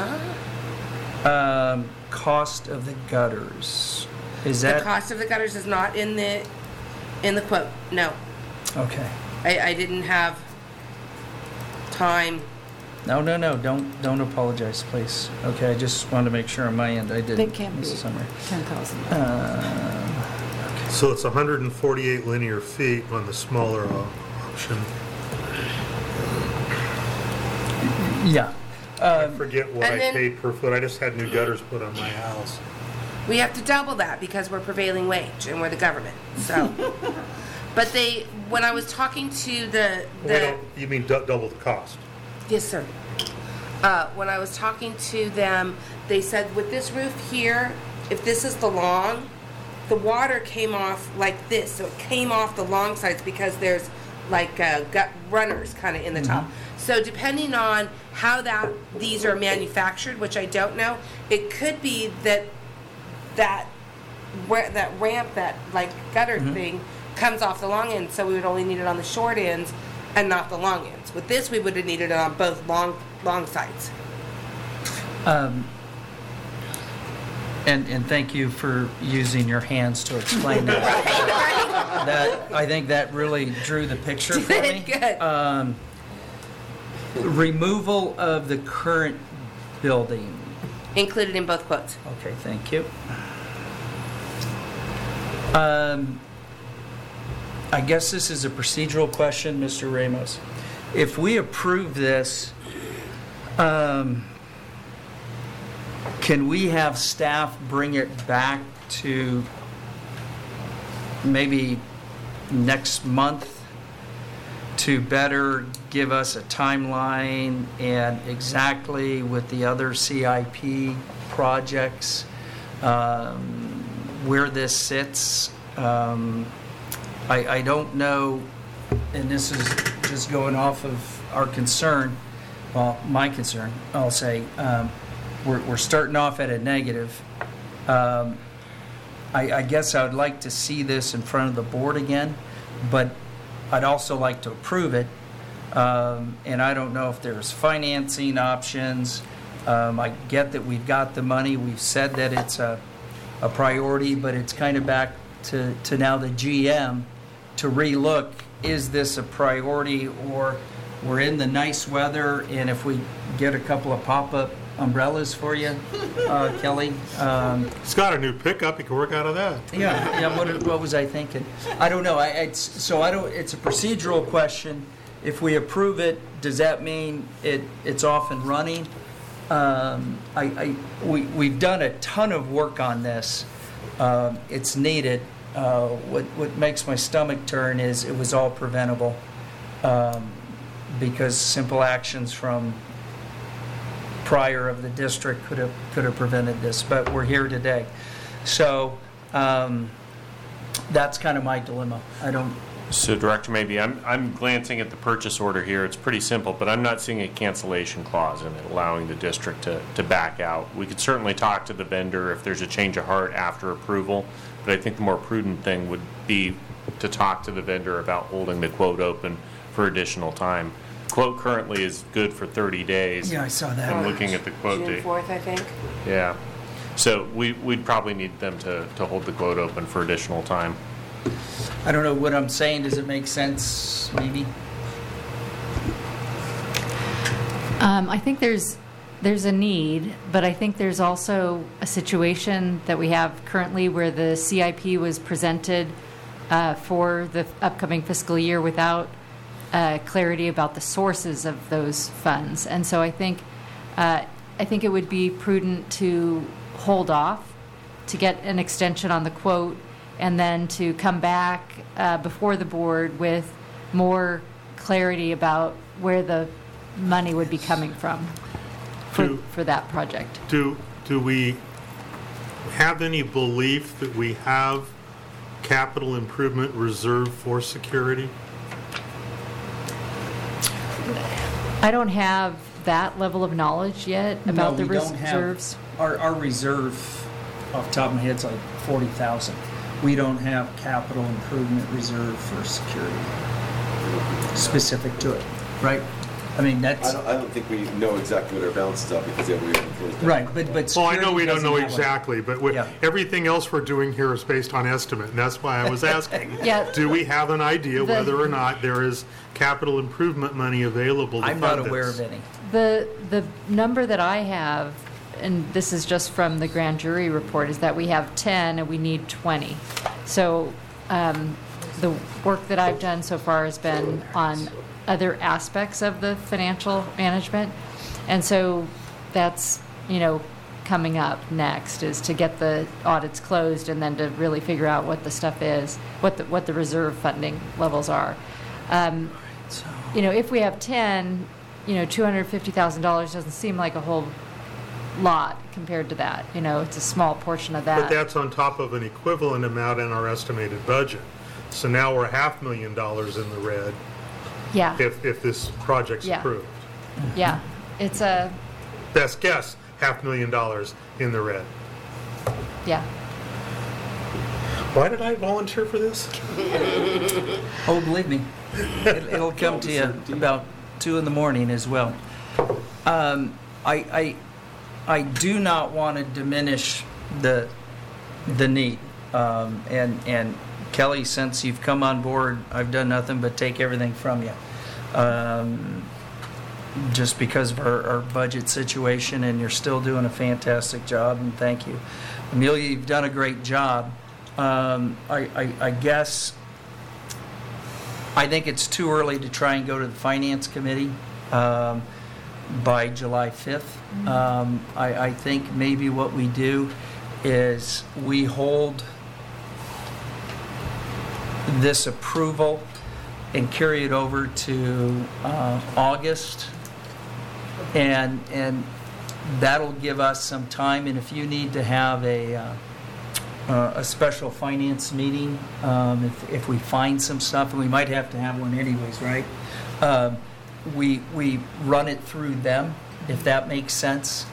cost of the gutters? Is that the cost of the gutters is not in the quote? No. Okay. I didn't have time. No. Don't apologize, please. Okay, I just wanted to make sure on my end I didn't. They can't be miss a summary. 10,000. So it's 148 linear feet on the smaller option. Yeah. I forget what I then- paid per foot. I just had new gutters put on my house. We have to double that because we're prevailing wage and we're the government. So, but when I was talking to You mean double the cost? Yes, sir. When I was talking to them, they said with this roof here, if this is the long, the water came off like this. So it came off the long sides because there's like gut runners kind of in the top. So depending on how these are manufactured, which I don't know, it could be that ramp, that like gutter thing, comes off the long end. So we would only need it on the short ends and not the long ends. With this, we would have needed it on both long sides. And thank you for using your hands to explain that. I think that really drew the picture for me. Good. Removal of the current building. Included in both quotes. Okay, thank you. I guess this is a procedural question, Mr. Ramos. If we approve this, can we have staff bring it back to maybe next month to better give us a timeline and exactly with the other CIP projects where this sits? I don't know, and this is just going off of our concern, well, my concern, I'll say. We're starting off at a negative. I guess I would like to see this in front of the board again, but I'd also like to approve it. And I don't know if there's financing options. I get that we've got the money. We've said that it's a priority, but it's kind of back to now the GM to relook, is this a priority, or we're in the nice weather, and if we get a couple of pop-up umbrellas for you, Kelly. He's got a new pickup. He can work out of that. Yeah. What was I thinking? I don't know. It's a procedural question. If we approve it, does that mean it's off and running? We've done a ton of work on this. It's needed. What makes my stomach turn is it was all preventable, because simple actions from prior of the district could have prevented this, but we're here today. So that's kind of my dilemma. So, Director, maybe I'm glancing at the purchase order here. It's pretty simple, but I'm not seeing a cancellation clause in it, allowing the district to back out. We could certainly talk to the vendor if there's a change of heart after approval, but I think the more prudent thing would be to talk to the vendor about holding the quote open for additional time. Quote currently is good for 30 days. Yeah, I saw that. I'm looking at the quote June date. 4th, I think. Yeah. So we'd probably need them to hold the quote open for additional time. I don't know what I'm saying. Does it make sense, maybe? I think there's a need, but I think there's also a situation that we have currently where the CIP was presented for the upcoming fiscal year without clarity about the sources of those funds. And so I think it would be prudent to hold off to get an extension on the quote and then to come back before the board with more clarity about where the money would be coming from for that project. Do we have any belief that we have capital improvement reserve for security? I don't have that level of knowledge yet about the reserves. Our reserve, off the top of my head, is like 40,000. We don't have capital improvement reserve for security specific to it, right? I mean, that's... I don't think we know exactly what our balance is up because we haven't closed down. Right, but Well, I know security we don't doesn't know have exactly, but Yeah. everything else we're doing here is based on estimate, and that's why I was asking. Yeah. Do we have an idea whether or not there is capital improvement money available to I'm fund not aware this? of any. The number that I have, and this is just from the grand jury report, is that we have 10 and we need 20. So the work that I've done so far has been on other aspects of the financial management. And so that's, coming up next is to get the audits closed and then to really figure out what the stuff is, what the reserve funding levels are. If we have 10, $250,000 doesn't seem like a whole lot compared to that. It's a small portion of that. But that's on top of an equivalent amount in our estimated budget. So now we're $500,000 in the red. Yeah. If this project's approved. Yeah. It's a... Best guess, $500,000 in the red. Yeah. Why did I volunteer for this? Oh, believe me, it'll come to you about 2 a.m. as well. I do not want to diminish the need. And Kelly, since you've come on board, I've done nothing but take everything from you. Just because of our budget situation, and you're still doing a fantastic job, and thank you. Amelia, you've done a great job. I guess I think it's too early to try and go to the Finance Committee by July 5th. I think maybe what we do is we hold this approval and carry it over to August, and that'll give us some time. And if you need to have a special finance meeting, if we find some stuff, and we might have to have one anyways, right? We run it through them, if that makes sense.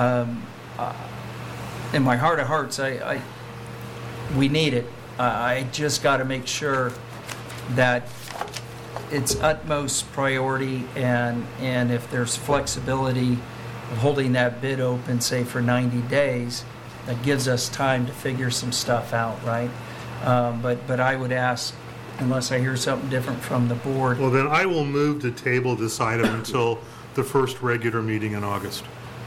In my heart of hearts, we need it. I just got to make sure that it's utmost priority, and if there's flexibility of holding that bid open, say for 90 days, that gives us time to figure some stuff out, right? But I would ask, unless I hear something different from the board. Well, then I will move to table this item until the first regular meeting in August.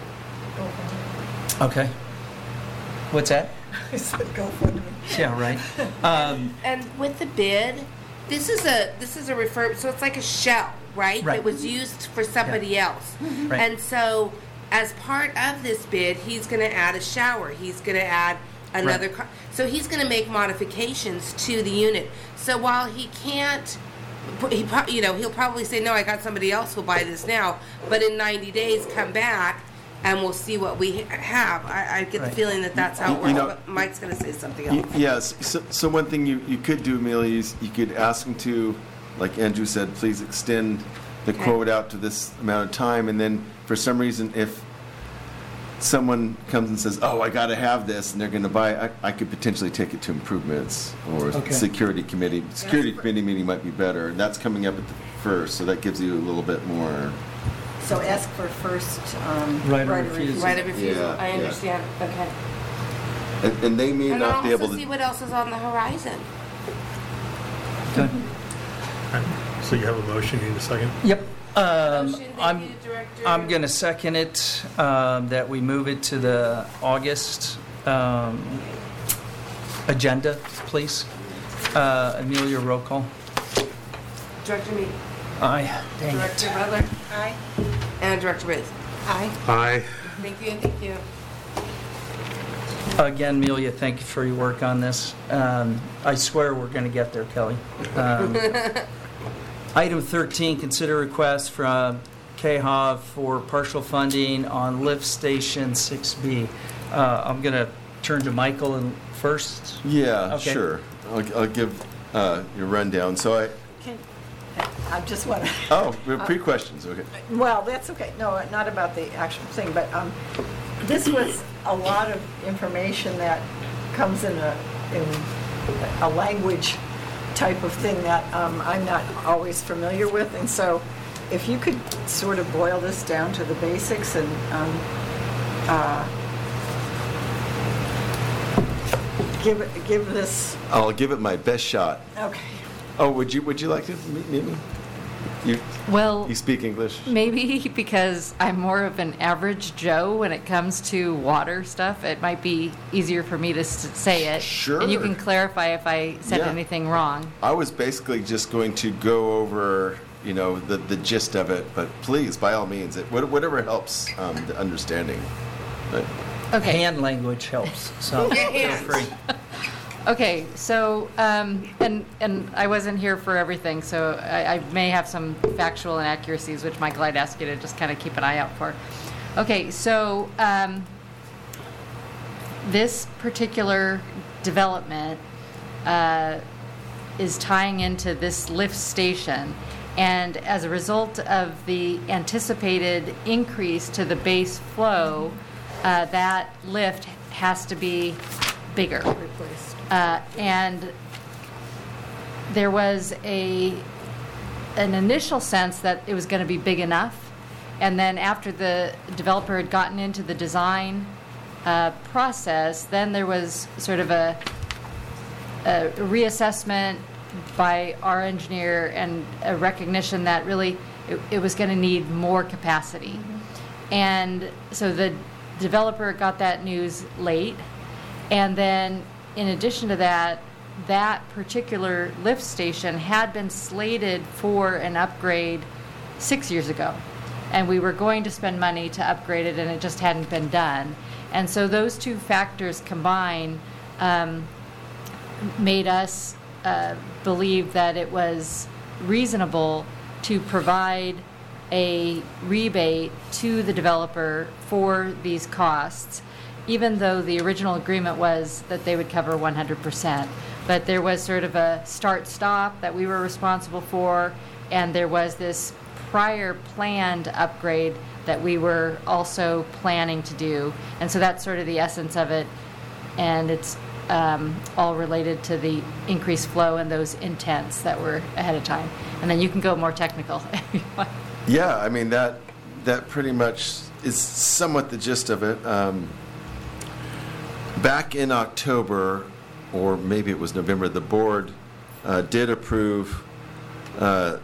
Okay. What's that? I said go for me. Yeah, right. And with the bid, this is a refer, so it's like a shell, right? Right. That was used for somebody else. Right. And so, as part of this bid, he's going to add a shower. He's going to add another car. So he's going to make modifications to the unit. So while he can't, he'll probably say, no, I got somebody else who'll buy this now. But in 90 days, come back and we'll see what we have. I get the feeling that that's how it works. But Mike's going to say something else. Yes. So one thing you could do, Amelia, is you could ask him to, like Andrew said, please extend the quote out to this amount of time. And then for some reason, if someone comes and says, oh, I got to have this, and they're going to buy it, I could potentially take it to improvements or security committee. Security committee meeting might be better. That's coming up at the first, so that gives you a little bit more. So ask for first Right of refusal. Right of refusal. Yeah, I understand. Okay. And they may And not be I'll able also to. see what else is on the horizon. Okay. So you have a motion, you need a second? Yep. Motion, thank you, Director. I'm going to second it, that we move it to the August agenda, please. Amelia, roll call. Director Mead. Aye. Dang Director it. Butler. Aye. And Director Booth. Aye. Aye. Thank you and thank you. Again, Amelia, thank you for your work on this. I swear we're going to get there, Kelly. Item 13, consider request from KHOV for partial funding on lift station 6B. I'm going to turn to Michael first. Yeah, Okay. sure. I'll give your rundown. So I just want to. Oh, we have pre-questions. Okay. Well, that's okay. No, not about the actual thing, but this was a lot of information that comes in a language type of thing that I'm not always familiar with, and so if you could sort of boil this down to the basics and give this. I'll give it my best shot. Okay. Oh, would you like to meet me? Well, You speak English? maybe because I'm more of an average Joe when it comes to water stuff, it might be easier for me to say it. Sure. And you can clarify if I said Yeah. anything wrong. I was basically just going to go over, the gist of it, but please, by all means, whatever helps the understanding. But, Okay. Hand language helps, so Yeah, feel hands. free. Okay, so, and I wasn't here for everything, so I may have some factual inaccuracies, which, Michael, I'd ask you to just kind of keep an eye out for. Okay, so this particular development is tying into this lift station, and as a result of the anticipated increase to the base flow, that lift has to be bigger. And there was an initial sense that it was going to be big enough, and then after the developer had gotten into the design process, then there was sort of a reassessment by our engineer and a recognition that really it was going to need more capacity. And so the developer got that news late, and then in addition to that, that particular lift station had been slated for an upgrade 6 years ago. And we were going to spend money to upgrade it, and it just hadn't been done. And so those two factors combined made us believe that it was reasonable to provide a rebate to the developer for these costs, even though the original agreement was that they would cover 100%. But there was sort of a start-stop that we were responsible for, and there was this prior planned upgrade that we were also planning to do. And so that's sort of the essence of it, and it's all related to the increased flow and those intents that were ahead of time. And then you can go more technical if you want. Yeah, I mean, that pretty much is somewhat the gist of it. Back in October, or maybe it was November, the board did approve the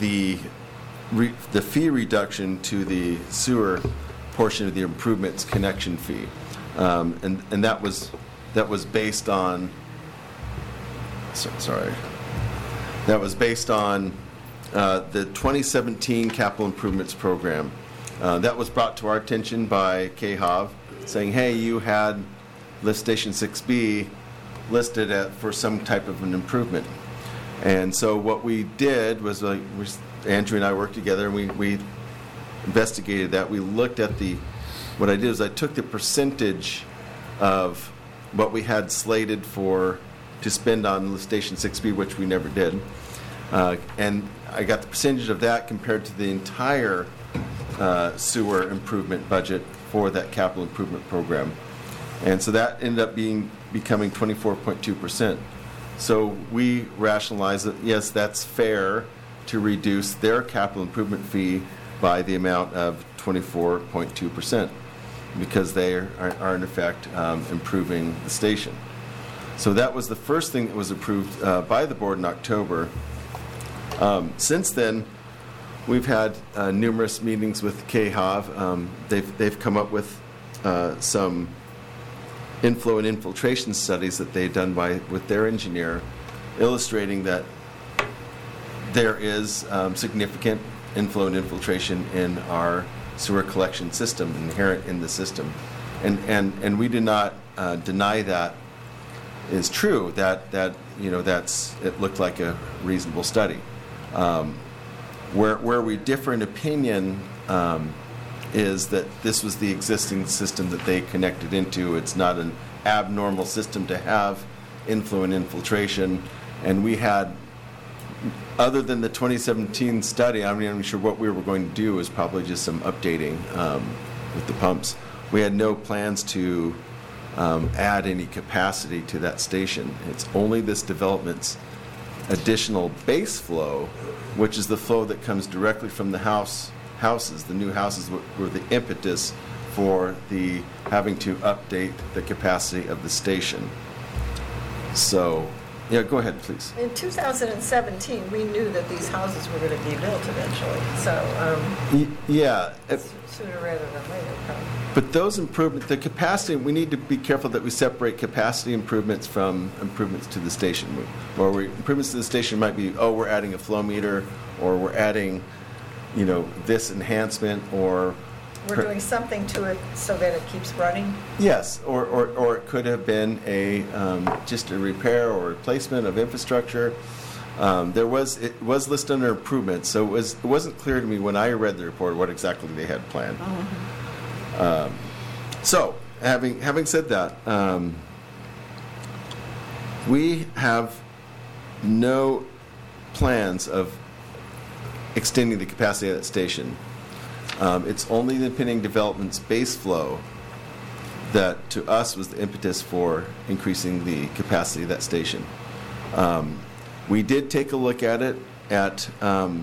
fee reduction to the sewer portion of the improvements connection fee, and that was based on. That was based on the 2017 capital improvements program. That was brought to our attention by KHAV, saying, "Hey, you had lift station 6B listed for some type of an improvement." And so what we did was, Andrew and I worked together, and we investigated that. We looked at what I did is I took the percentage of what we had slated to spend on lift station 6B, which we never did, and I got the percentage of that compared to the entire sewer improvement budget for that capital improvement program. And so that ended up becoming 24.2%. So we rationalized that, yes, that's fair to reduce their capital improvement fee by the amount of 24.2%, because they are in effect improving the station. So that was the first thing that was approved by the board in October. Since then, we've had numerous meetings with KHAV. They've come up with some inflow and infiltration studies that they've done with their engineer, illustrating that there is significant inflow and infiltration in our sewer collection system, inherent in the system, and we do not deny that is true. That it looked like a reasonable study. Where we differ in opinion is that this was the existing system that they connected into. It's not an abnormal system to have inflow and infiltration. And we had, other than the 2017 study, I'm not even sure what we were going to do, is probably just some updating with the pumps. We had no plans to add any capacity to that station. It's only this development's additional base flow, which is the flow that comes directly from the houses. The new houses were the impetus for the having to update the capacity of the station. So, yeah, go ahead, please. In 2017, we knew that these houses were going to be built eventually, so yeah, sooner rather than later, probably. But those improvements, the capacity, we need to be careful that we separate capacity improvements from improvements to the station. Improvements to the station might be, we're adding a flow meter, or we're adding, this enhancement, or we're doing something to it so that it keeps running. Yes, or it could have been just a repair or replacement of infrastructure. It was listed under improvements, so it wasn't clear to me when I read the report what exactly they had planned. So, having said that, we have no plans of extending the capacity of that station. It's only the pending development's base flow that, to us, was the impetus for increasing the capacity of that station. We did take a look at it, the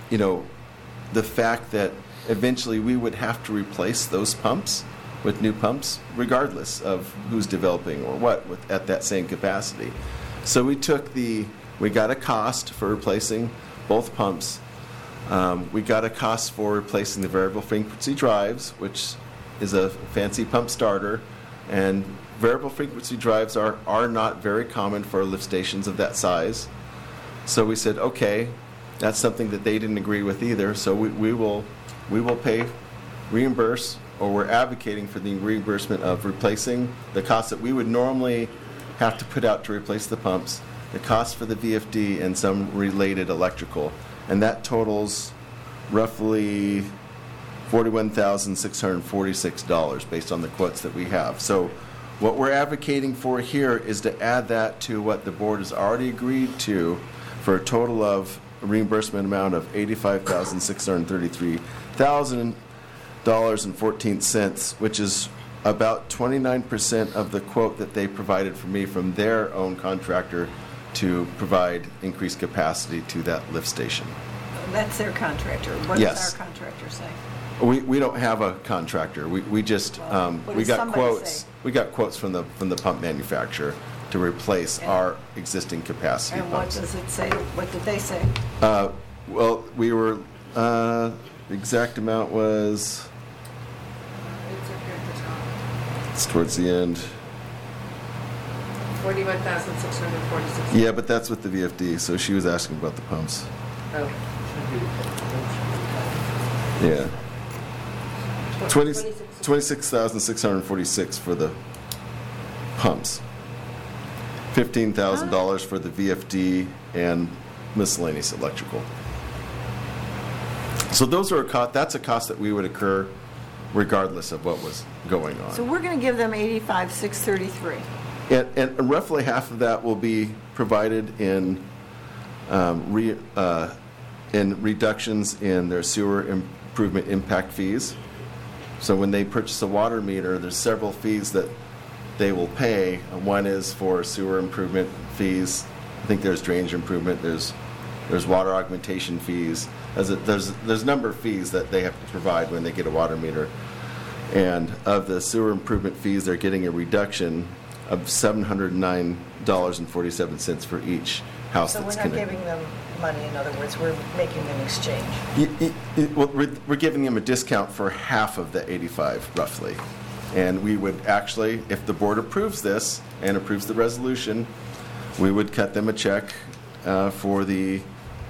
fact that eventually we would have to replace those pumps with new pumps, regardless of who's developing or what, at that same capacity. So we got a cost for replacing both pumps. We got a cost for replacing the variable frequency drives, which is a fancy pump starter, And variable frequency drives are not very common for lift stations of that size. So we said, okay, that's something that they didn't agree with either. So we will reimburse, or we're advocating for the reimbursement of replacing the costs that we would normally have to put out to replace the pumps, the cost for the VFD, and some related electrical. And that totals roughly $41,646 based on the quotes that we have. So what we're advocating for here is to add that to what the board has already agreed to for a total of a reimbursement amount of $85,633,000.14, which is about 29% of the quote that they provided for me from their own contractor to provide increased capacity to that lift station. That's their contractor. What Yes. does our contractor say? We don't have a contractor. We just what we does got somebody quotes. say? We got quotes from the pump manufacturer to replace our existing capacity And what pumps. does it say? What did they say? Well, we were the exact amount was it's towards the end. 41,646. Yeah, but that's with the VFD. So she was asking about the pumps. Oh. Yeah. 26,646 for the pumps. $15,000 for the VFD and miscellaneous electrical. So those are that's a cost that we would incur regardless of what was going on. So we're going to give them $85,633. And roughly half of that will be provided in reductions in their sewer improvement impact fees. So when they purchase a water meter, there's several fees that they will pay. One is for sewer improvement fees. I think there's drainage improvement. There's water augmentation fees. There's a number of fees that they have to provide when they get a water meter. And of the sewer improvement fees, they're getting a reduction of $709.47 for each house So that's we're not connected. giving them money, in other words, we're making an exchange. Well, we're giving them a discount for half of the 85, roughly. And we would actually, if the board approves this and approves the resolution, we would cut them a check for the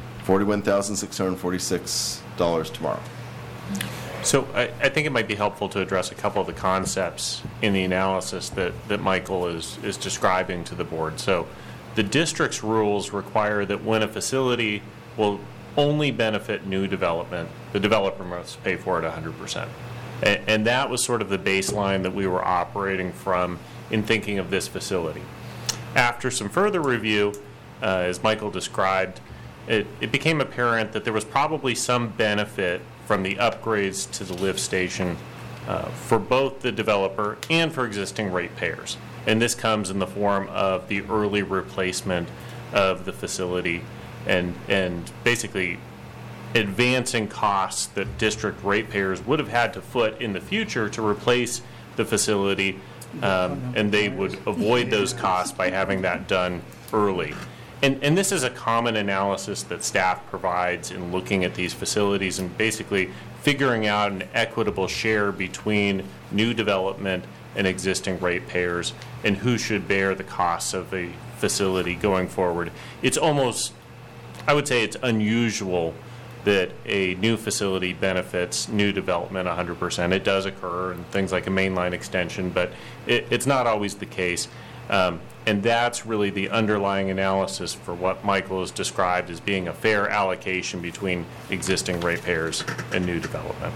$41,646 tomorrow. So I think it might be helpful to address a couple of the concepts in the analysis that Michael is describing to the board. So the district's rules require that when a facility will only benefit new development, the developer must pay for it 100%. And that was sort of the baseline that we were operating from in thinking of this facility. After some further review, as Michael described, it became apparent that there was probably some benefit from the upgrades to the lift station for both the developer and for existing ratepayers. And this comes in the form of the early replacement of the facility and basically advancing costs that district ratepayers would have had to foot in the future to replace the facility, and they would avoid those costs by having that done early. And this is a common analysis that staff provides in looking at these facilities and basically figuring out an equitable share between new development and existing ratepayers and who should bear the costs of a facility going forward. It's almost, I would say it's unusual that a new facility benefits new development 100%. It does occur in things like a mainline extension, but it's not always the case. And that's really the underlying analysis for what Michael has described as being a fair allocation between existing ratepayers and new development.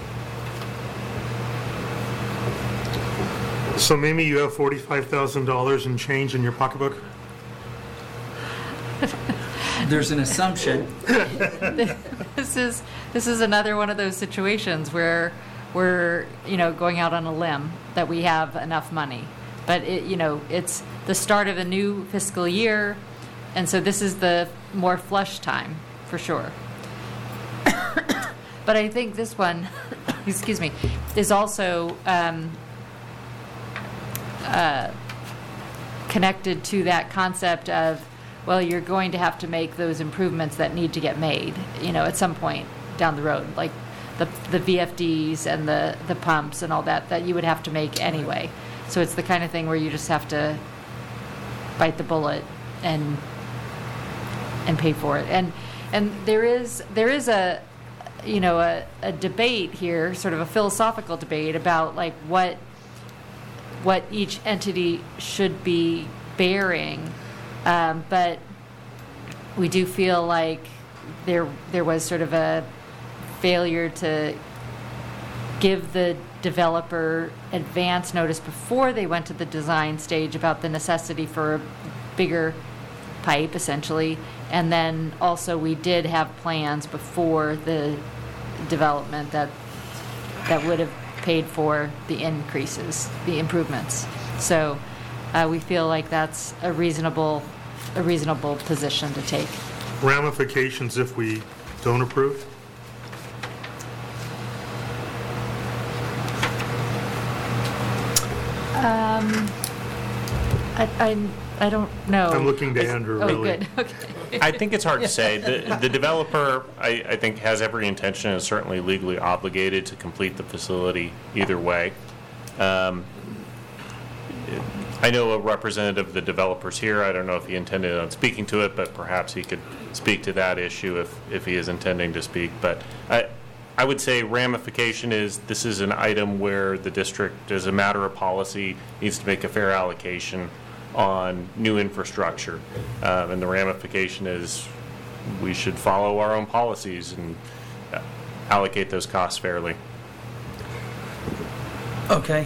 So Mimi, you have $45,000 in change in your pocketbook? There's an assumption. This is another one of those situations where we're going out on a limb that we have enough money, but it's the start of a new fiscal year, and so this is the more flush time for sure. But I think this one, excuse me, is also connected to that concept of, well, you're going to have to make those improvements that need to get made, at some point down the road, like the VFDs and the pumps and all that you would have to make anyway. So it's the kind of thing where you just have to bite the bullet and pay for it. And there is a a debate here, sort of a philosophical debate about like what each entity should be bearing, but we do feel like there was sort of a failure to give the developer advance notice before they went to the design stage about the necessity for a bigger pipe, essentially. And then also we did have plans before the development that would have paid for the increases, the improvements. So we feel like that's a reasonable position to take. Ramifications if we don't approve? I don't know. I'm looking to Andrew, really. Oh, good. Okay. I think it's hard to say. The developer, I think, has every intention and is certainly legally obligated to complete the facility either way. I know a representative of the developers here. I don't know if he intended on speaking to it, but perhaps he could speak to that issue if he is intending to speak. But I would say ramification is this is an item where the district, as a matter of policy, needs to make a fair allocation on new infrastructure. And the ramification is we should follow our own policies and allocate those costs fairly. Okay.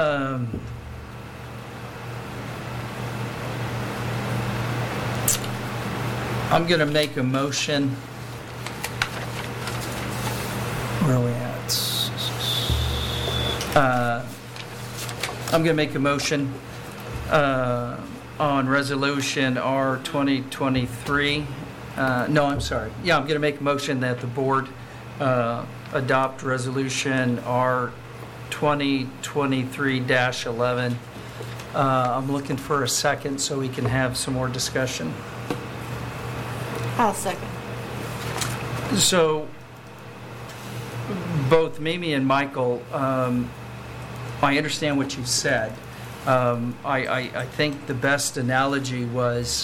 I'm going to make a motion. Where are we at? I'm going to make a motion on resolution R 2023. No, I'm sorry. Yeah, I'm going to make a motion that the board adopt resolution R 2023-11. I'm looking for a second so we can have some more discussion. I'll second. So, both Mimi and Michael, I understand what you said. I think the best analogy was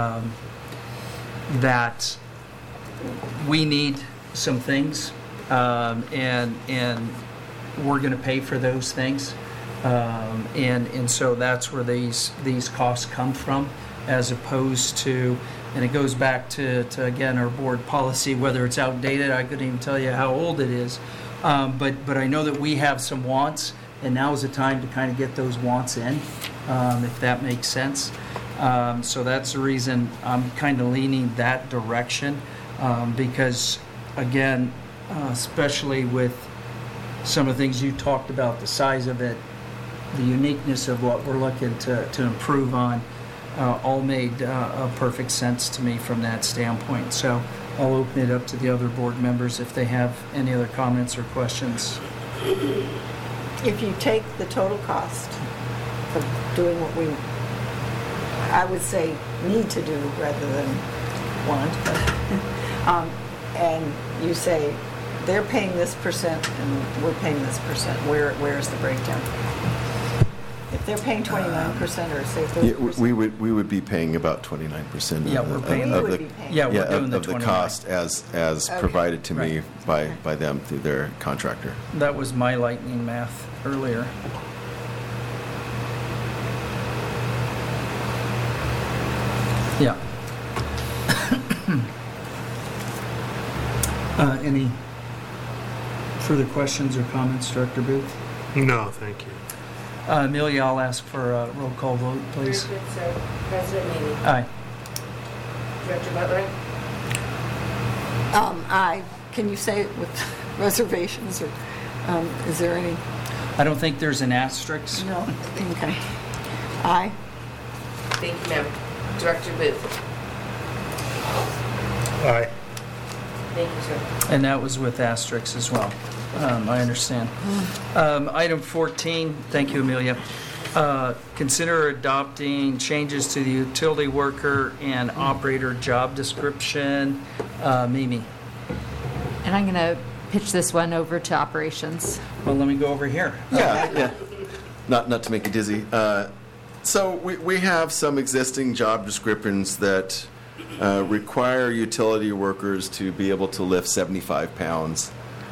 that we need some things, and we're going to pay for those things, and so that's where these costs come from, as opposed to. And it goes back to again, our board policy, whether it's outdated, I couldn't even tell you how old it is. But I know that we have some wants, and now is the time to kind of get those wants in, if that makes sense. So that's the reason I'm kind of leaning that direction, because, again, especially with some of the things you talked about, the size of it, the uniqueness of what we're looking to improve on, all made perfect sense to me from that standpoint. So I'll open it up to the other board members if they have any other comments or questions. If you take the total cost of doing what we, I would say, need to do rather than want, and you say they're paying this percent and we're paying this percent, where's the breakdown? If they're paying 29% or say 30%. We would be paying about 29% Yeah, we're paying. of the Yeah, we're doing the of the 29. cost as Okay. provided to me Right. by them through their contractor. That was my lightning math earlier. Yeah. Any further questions or comments, Director Booth? No, thank you. Amelia, I'll ask for a roll call vote, please. Very good, sir. President Meany. Aye. Director Butler. Aye. Can you say it with reservations, or is there any? I don't think there's an asterisk. No. Okay. Aye. Thank you, ma'am. Director Booth. Aye. Thank you, sir. And that was with asterisks as well. I understand. Item 14, thank you, Amelia. Consider adopting changes to the utility worker and operator job description. Mimi. And I'm going to pitch this one over to operations. Well, let me go over here. Yeah. not to make you dizzy. So we have some existing job descriptions that require utility workers to be able to lift 75 pounds.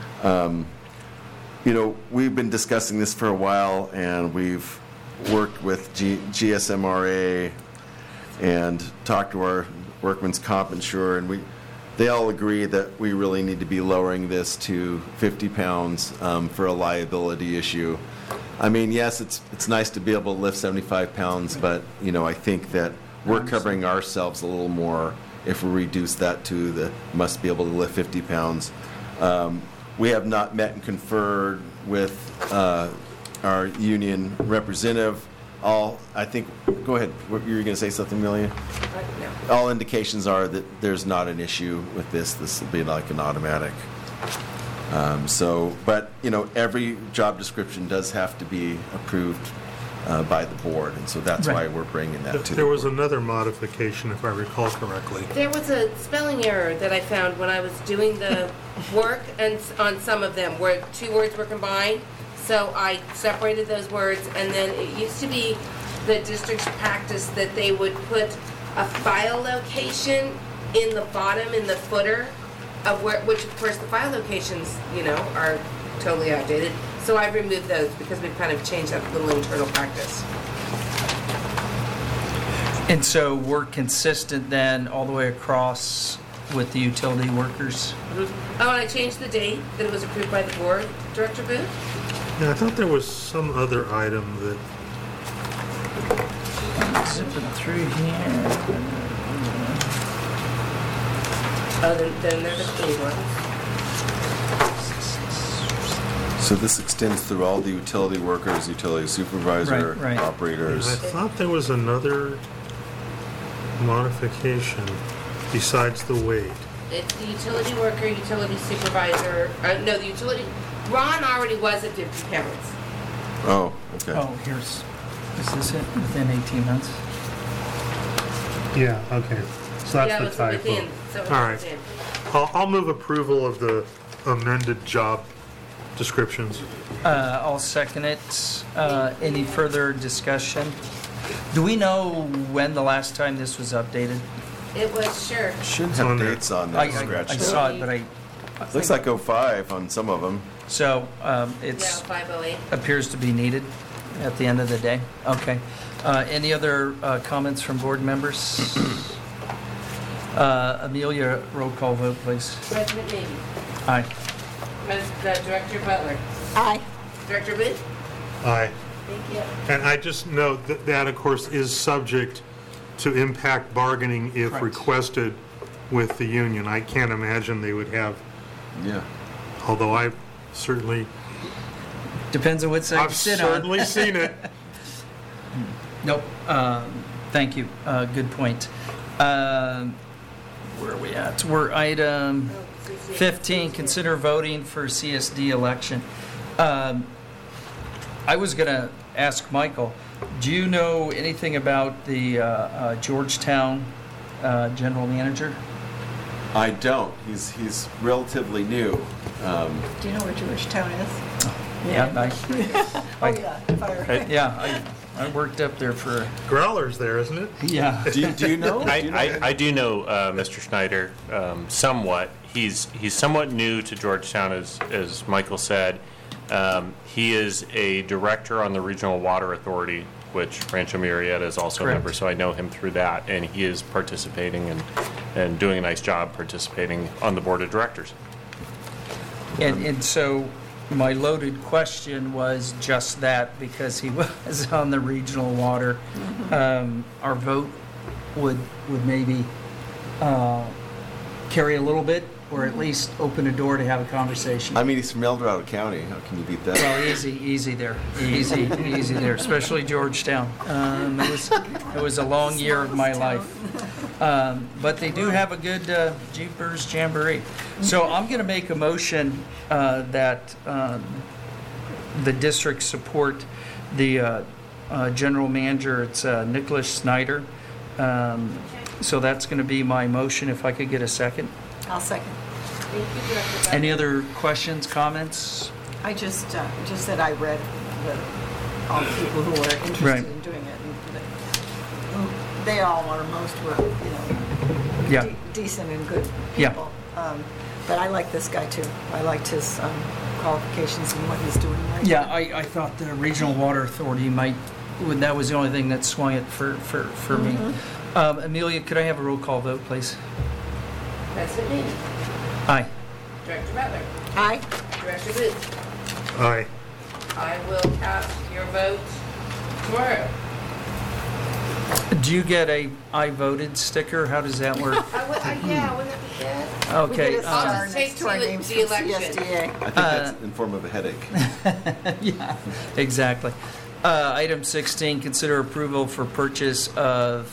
We've been discussing this for a while, and we've worked with GSMRA and talked to our workman's comp insurer, and they all agree that we really need to be lowering this to 50 pounds for a liability issue. I mean, yes, it's nice to be able to lift 75 pounds, but, I think that we're covering ourselves a little more if we reduce that to must be able to lift 50 pounds. We have not met and conferred with our union representative. Go ahead. You were going to say something, Amelia? No. All indications are that there's not an issue with this. This will be like an automatic. But every job description does have to be approved by the board, and so that's why we're bringing that to. There was another modification, if I recall correctly. There was a spelling error that I found when I was doing the work, and on some of them where two words were combined. So I separated those words, and then it used to be the district's practice that they would put a file location in the bottom, in the footer of which of course the file locations, are totally outdated. So I've removed those because we've kind of changed that little internal practice. And so we're consistent then all the way across with the utility workers? Mm-hmm. Oh, and I changed the date that it was approved by the board, Director Booth? Yeah, I thought there was some other item that... Zipping through here. Then they're the clean ones. So this extends through all the utility workers, utility supervisor, Right. operators. I thought there was another modification besides the weight. It's the utility worker, utility supervisor, the utility, Ron already was at 50 pounds. Oh, okay. Oh, is this it? Within 18 months? Yeah, okay. So that's the typo. All right. I'll move approval of the amended job descriptions. I'll second it. Any further discussion? Do we know when the last time this was updated? It was, sure. Should on have there. dates on there I scratched saw out. it, but I Looks like 05 on some of them. so Yeah, it's 508. appears to be needed at the end of the day. Okay. Any other comments from board members? Amelia, roll call vote, please. President Maybe. Aye. Director Butler. Aye. Director Booth. Aye. Thank you. And I just note that that, of course, is subject to impact bargaining if Correct. requested with the union. I can't imagine they would have, Yeah. although I've certainly, Depends on what side you I've sit on. certainly seen it. Nope. Thank you. Good point. Where are we at? We're item 15, consider voting for CSD election. I was going to ask Michael, do you know anything about the Georgetown general manager? I don't. He's relatively new. Do you know where Georgetown is? Yeah, Oh, yeah, fire. yeah. I worked up there for. Growler's there, isn't it? Yeah. Do you know? I do know Mr. Schneider somewhat. He's somewhat new to Georgetown, as Michael said. He is a director on the Regional Water Authority, which Rancho Murrieta is also Correct. a member, so I know him through that, and he is participating and doing a nice job participating on the board of directors. And so my loaded question was just that, because he was on the regional water. Our vote would maybe carry a little bit, or at least open a door to have a conversation. I mean, he's from El Dorado County. How can you beat that? Well, easy there, easy there, especially Georgetown. It was a long year of my life. But they do have a good Jeepers Jamboree. So I'm going to make a motion that the district support the general manager. It's Nicholas Snyder. So that's going to be my motion, if I could get a second. I'll second. Thank you, Director Butler. Any other questions, comments? I just that I read all the people who are interested Right. in doing it. And they all are, most were, Yeah. decent and good Yeah. people. But I like this guy too. I liked his qualifications and what he's doing right Yeah, now. I thought the Regional Water Authority that was the only thing that swung it for me. Amelia, could I have a roll call vote, please? President Meany. Aye. Director Butler. Aye. Director Booth. Aye. I will cast your vote tomorrow. Do you get a I voted sticker? How does that work? Yeah, wouldn't that be good? We Okay. get a star I'll just next to our take names the from election. CSDA. I think that's in form of a headache. Yeah, exactly. Item 16, consider approval for purchase of,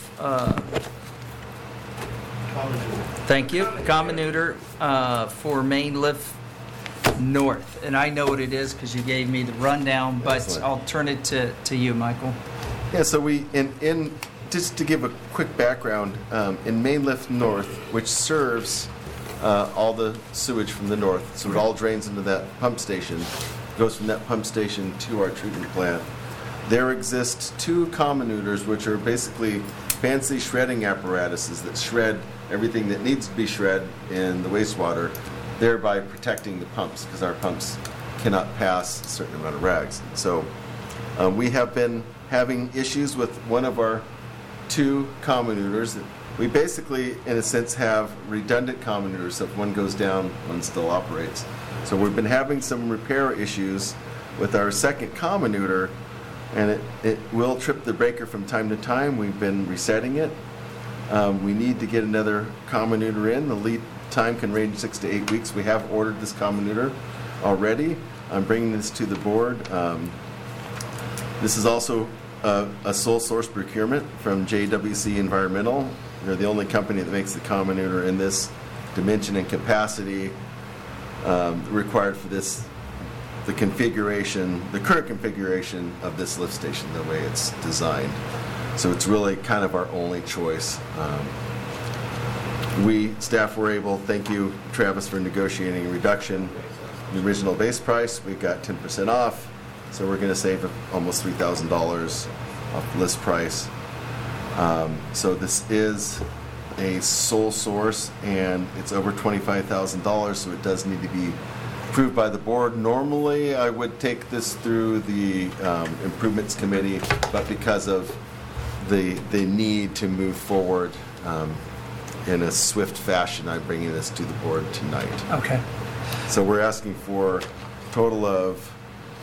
thank you, common neuter for Main Lift North. And I know what it is because you gave me the rundown, but Excellent. I'll turn it to you, Michael. Yeah, so we, in just to give a quick background, in Main Lift North, which serves all the sewage from the north, so it all drains into that pump station, goes from that pump station to our treatment plant. There exist two comminutors, which are basically fancy shredding apparatuses that shred everything that needs to be shred in the wastewater, thereby protecting the pumps, because our pumps cannot pass a certain amount of rags. So we have been having issues with one of our two comminutors. We basically, in a sense, have redundant comminutors, so if one goes down, one still operates. So we've been having some repair issues with our second comminutor, and it will trip the breaker from time to time. We've been resetting it. We need to get another comminutor in. The lead time can range 6 to 8 weeks. We have ordered this comminutor already. I'm bringing this to the board. This is also a sole source procurement from JWC Environmental. They're the only company that makes the comminutor in this dimension and capacity required for this, the current configuration of this lift station, the way it's designed. So it's really kind of our only choice. We, staff, were able, thank you, Travis, for negotiating a reduction. The original base price, we got 10% off, so we're going to save almost $3,000 off list price. So this is a sole source, and it's over $25,000, so it does need to be approved by the board. Normally, I would take this through the improvements committee, but because of the need to move forward in a swift fashion, I'm bringing this to the board tonight. Okay. So we're asking for a total of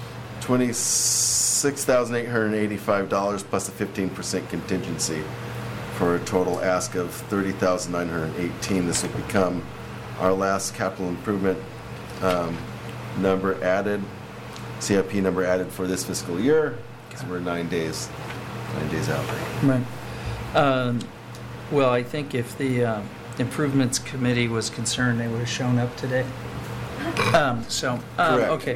$26,885 plus a 15% contingency for a total ask of $30,918. This will become our last capital improvement number added, CIP number added for this fiscal year, because we're 9 days out. Right. Well, I think if the improvements committee was concerned, they would have shown up today. Correct. Okay.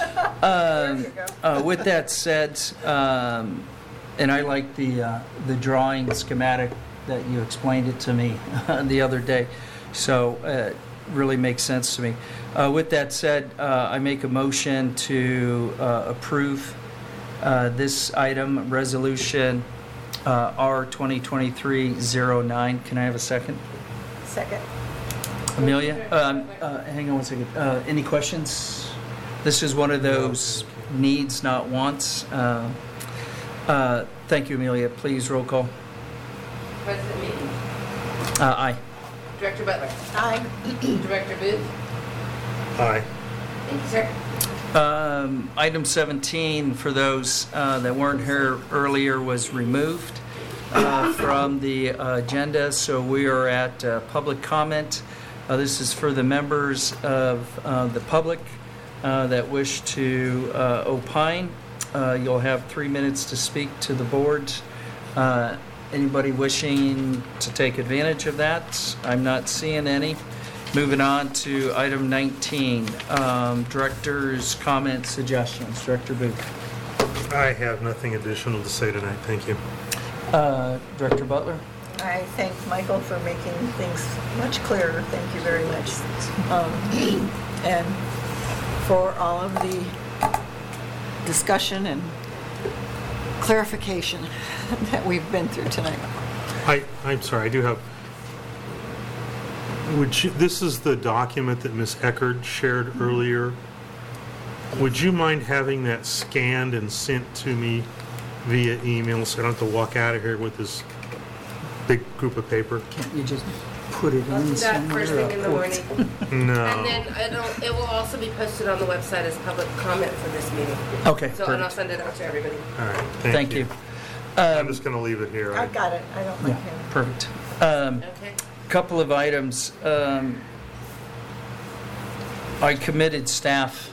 With that said, and I like the drawing schematic that you explained it to me the other day, so it really makes sense to me. With that said, I make a motion to approve this item, resolution R 2023-09. Can I have a second? Second. Amelia? Hang on one second. Any questions? This is one of those needs, not wants. Thank you, Amelia. Please, roll call. President Meany. Aye. Director Butler. Aye. Director Booth. Aye. Thank you, sir. Item 17, for those that weren't here earlier, was removed from the agenda, so we are at public comment. This is for the members of the public that wish to opine. You'll have 3 minutes to speak to the board. Anybody wishing to take advantage of that? I'm not seeing any. Moving on to item 19, director's comments, suggestions. Director Booth. I have nothing additional to say tonight. Thank you. Director Butler. I thank Michael for making things much clearer. Thank you very much. And for all of the discussion and clarification that we've been through tonight. I'm sorry, I do have, this is the document that Ms. Eckerd shared earlier. Would you mind having that scanned and sent to me via email so I don't have to walk out of here with this big group of paper? Can't you just put it I'll do in that somewhere? first thing in the morning. No. And then it will also be posted on the website as public comment for this meeting. Okay, So, and I'll perfect. send it out to everybody. All right, Thank you. I'm just going to leave it here. I've got it. I don't like him. Perfect. Okay. Couple of items. I committed staff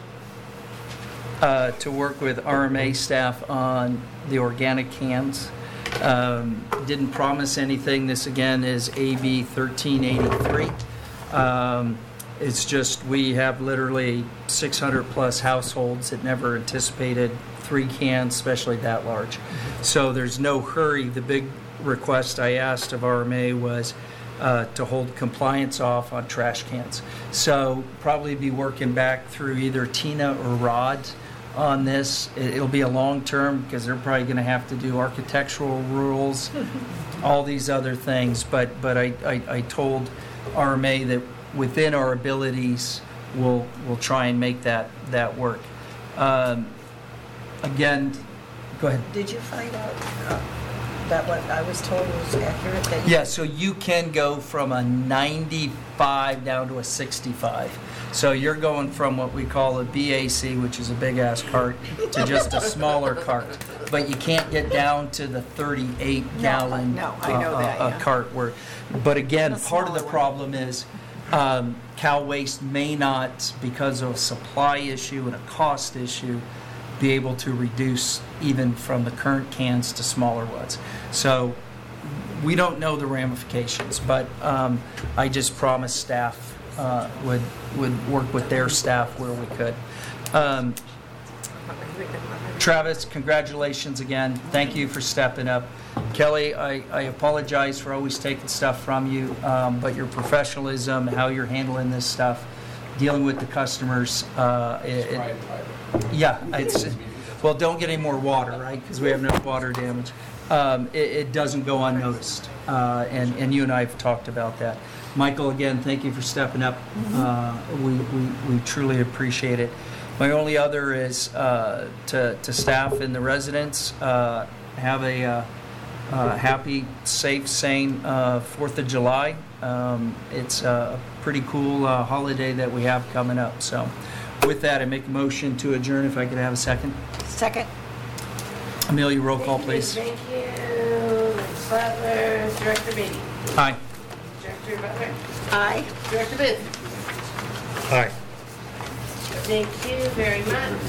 to work with RMA staff on the organic cans. Didn't promise anything. This again is AB 1383. It's just we have literally 600 plus households that never anticipated 3 cans, especially that large. So there's no hurry. The big request I asked of RMA was to hold compliance off on trash cans. So probably be working back through either Tina or Rod on this. It'll be a long term because they're probably going to have to do architectural rules, all these other things. But I told RMA that within our abilities, we'll try and make that work. Again, go ahead. Did you find out that what I was told was accurate? That you- Yeah, so you can go from a 95 down to a 65. So you're going from what we call a BAC, which is a big-ass cart, to just a smaller cart. But you can't get down to the 38-gallon No, I know that, yeah. cart. But again, The part of the smaller one. problem is Cal Waste may not, because of a supply issue and a cost issue, be able to reduce even from the current cans to smaller ones. So we don't know the ramifications, but I just promised staff would work with their staff where we could. Travis, congratulations again. Thank you for stepping up. Kelly, I apologize for always taking stuff from you, but your professionalism, how you're handling this stuff, dealing with the customers, yeah, well, don't get any more water, right? Because we have enough water damage. It doesn't go unnoticed, and you and I have talked about that. Michael, again, thank you for stepping up. We truly appreciate it. My only other is to staff and the residents, have a happy, safe, sane 4th of July. It's a pretty cool holiday that we have coming up. So with that, I make a motion to adjourn if I could have a second. Second. Amelia, roll call, please. Thank you. Ms. Butler, Director Beatty. Aye. Director Butler. Aye. Director Booth. Aye. Thank you very much.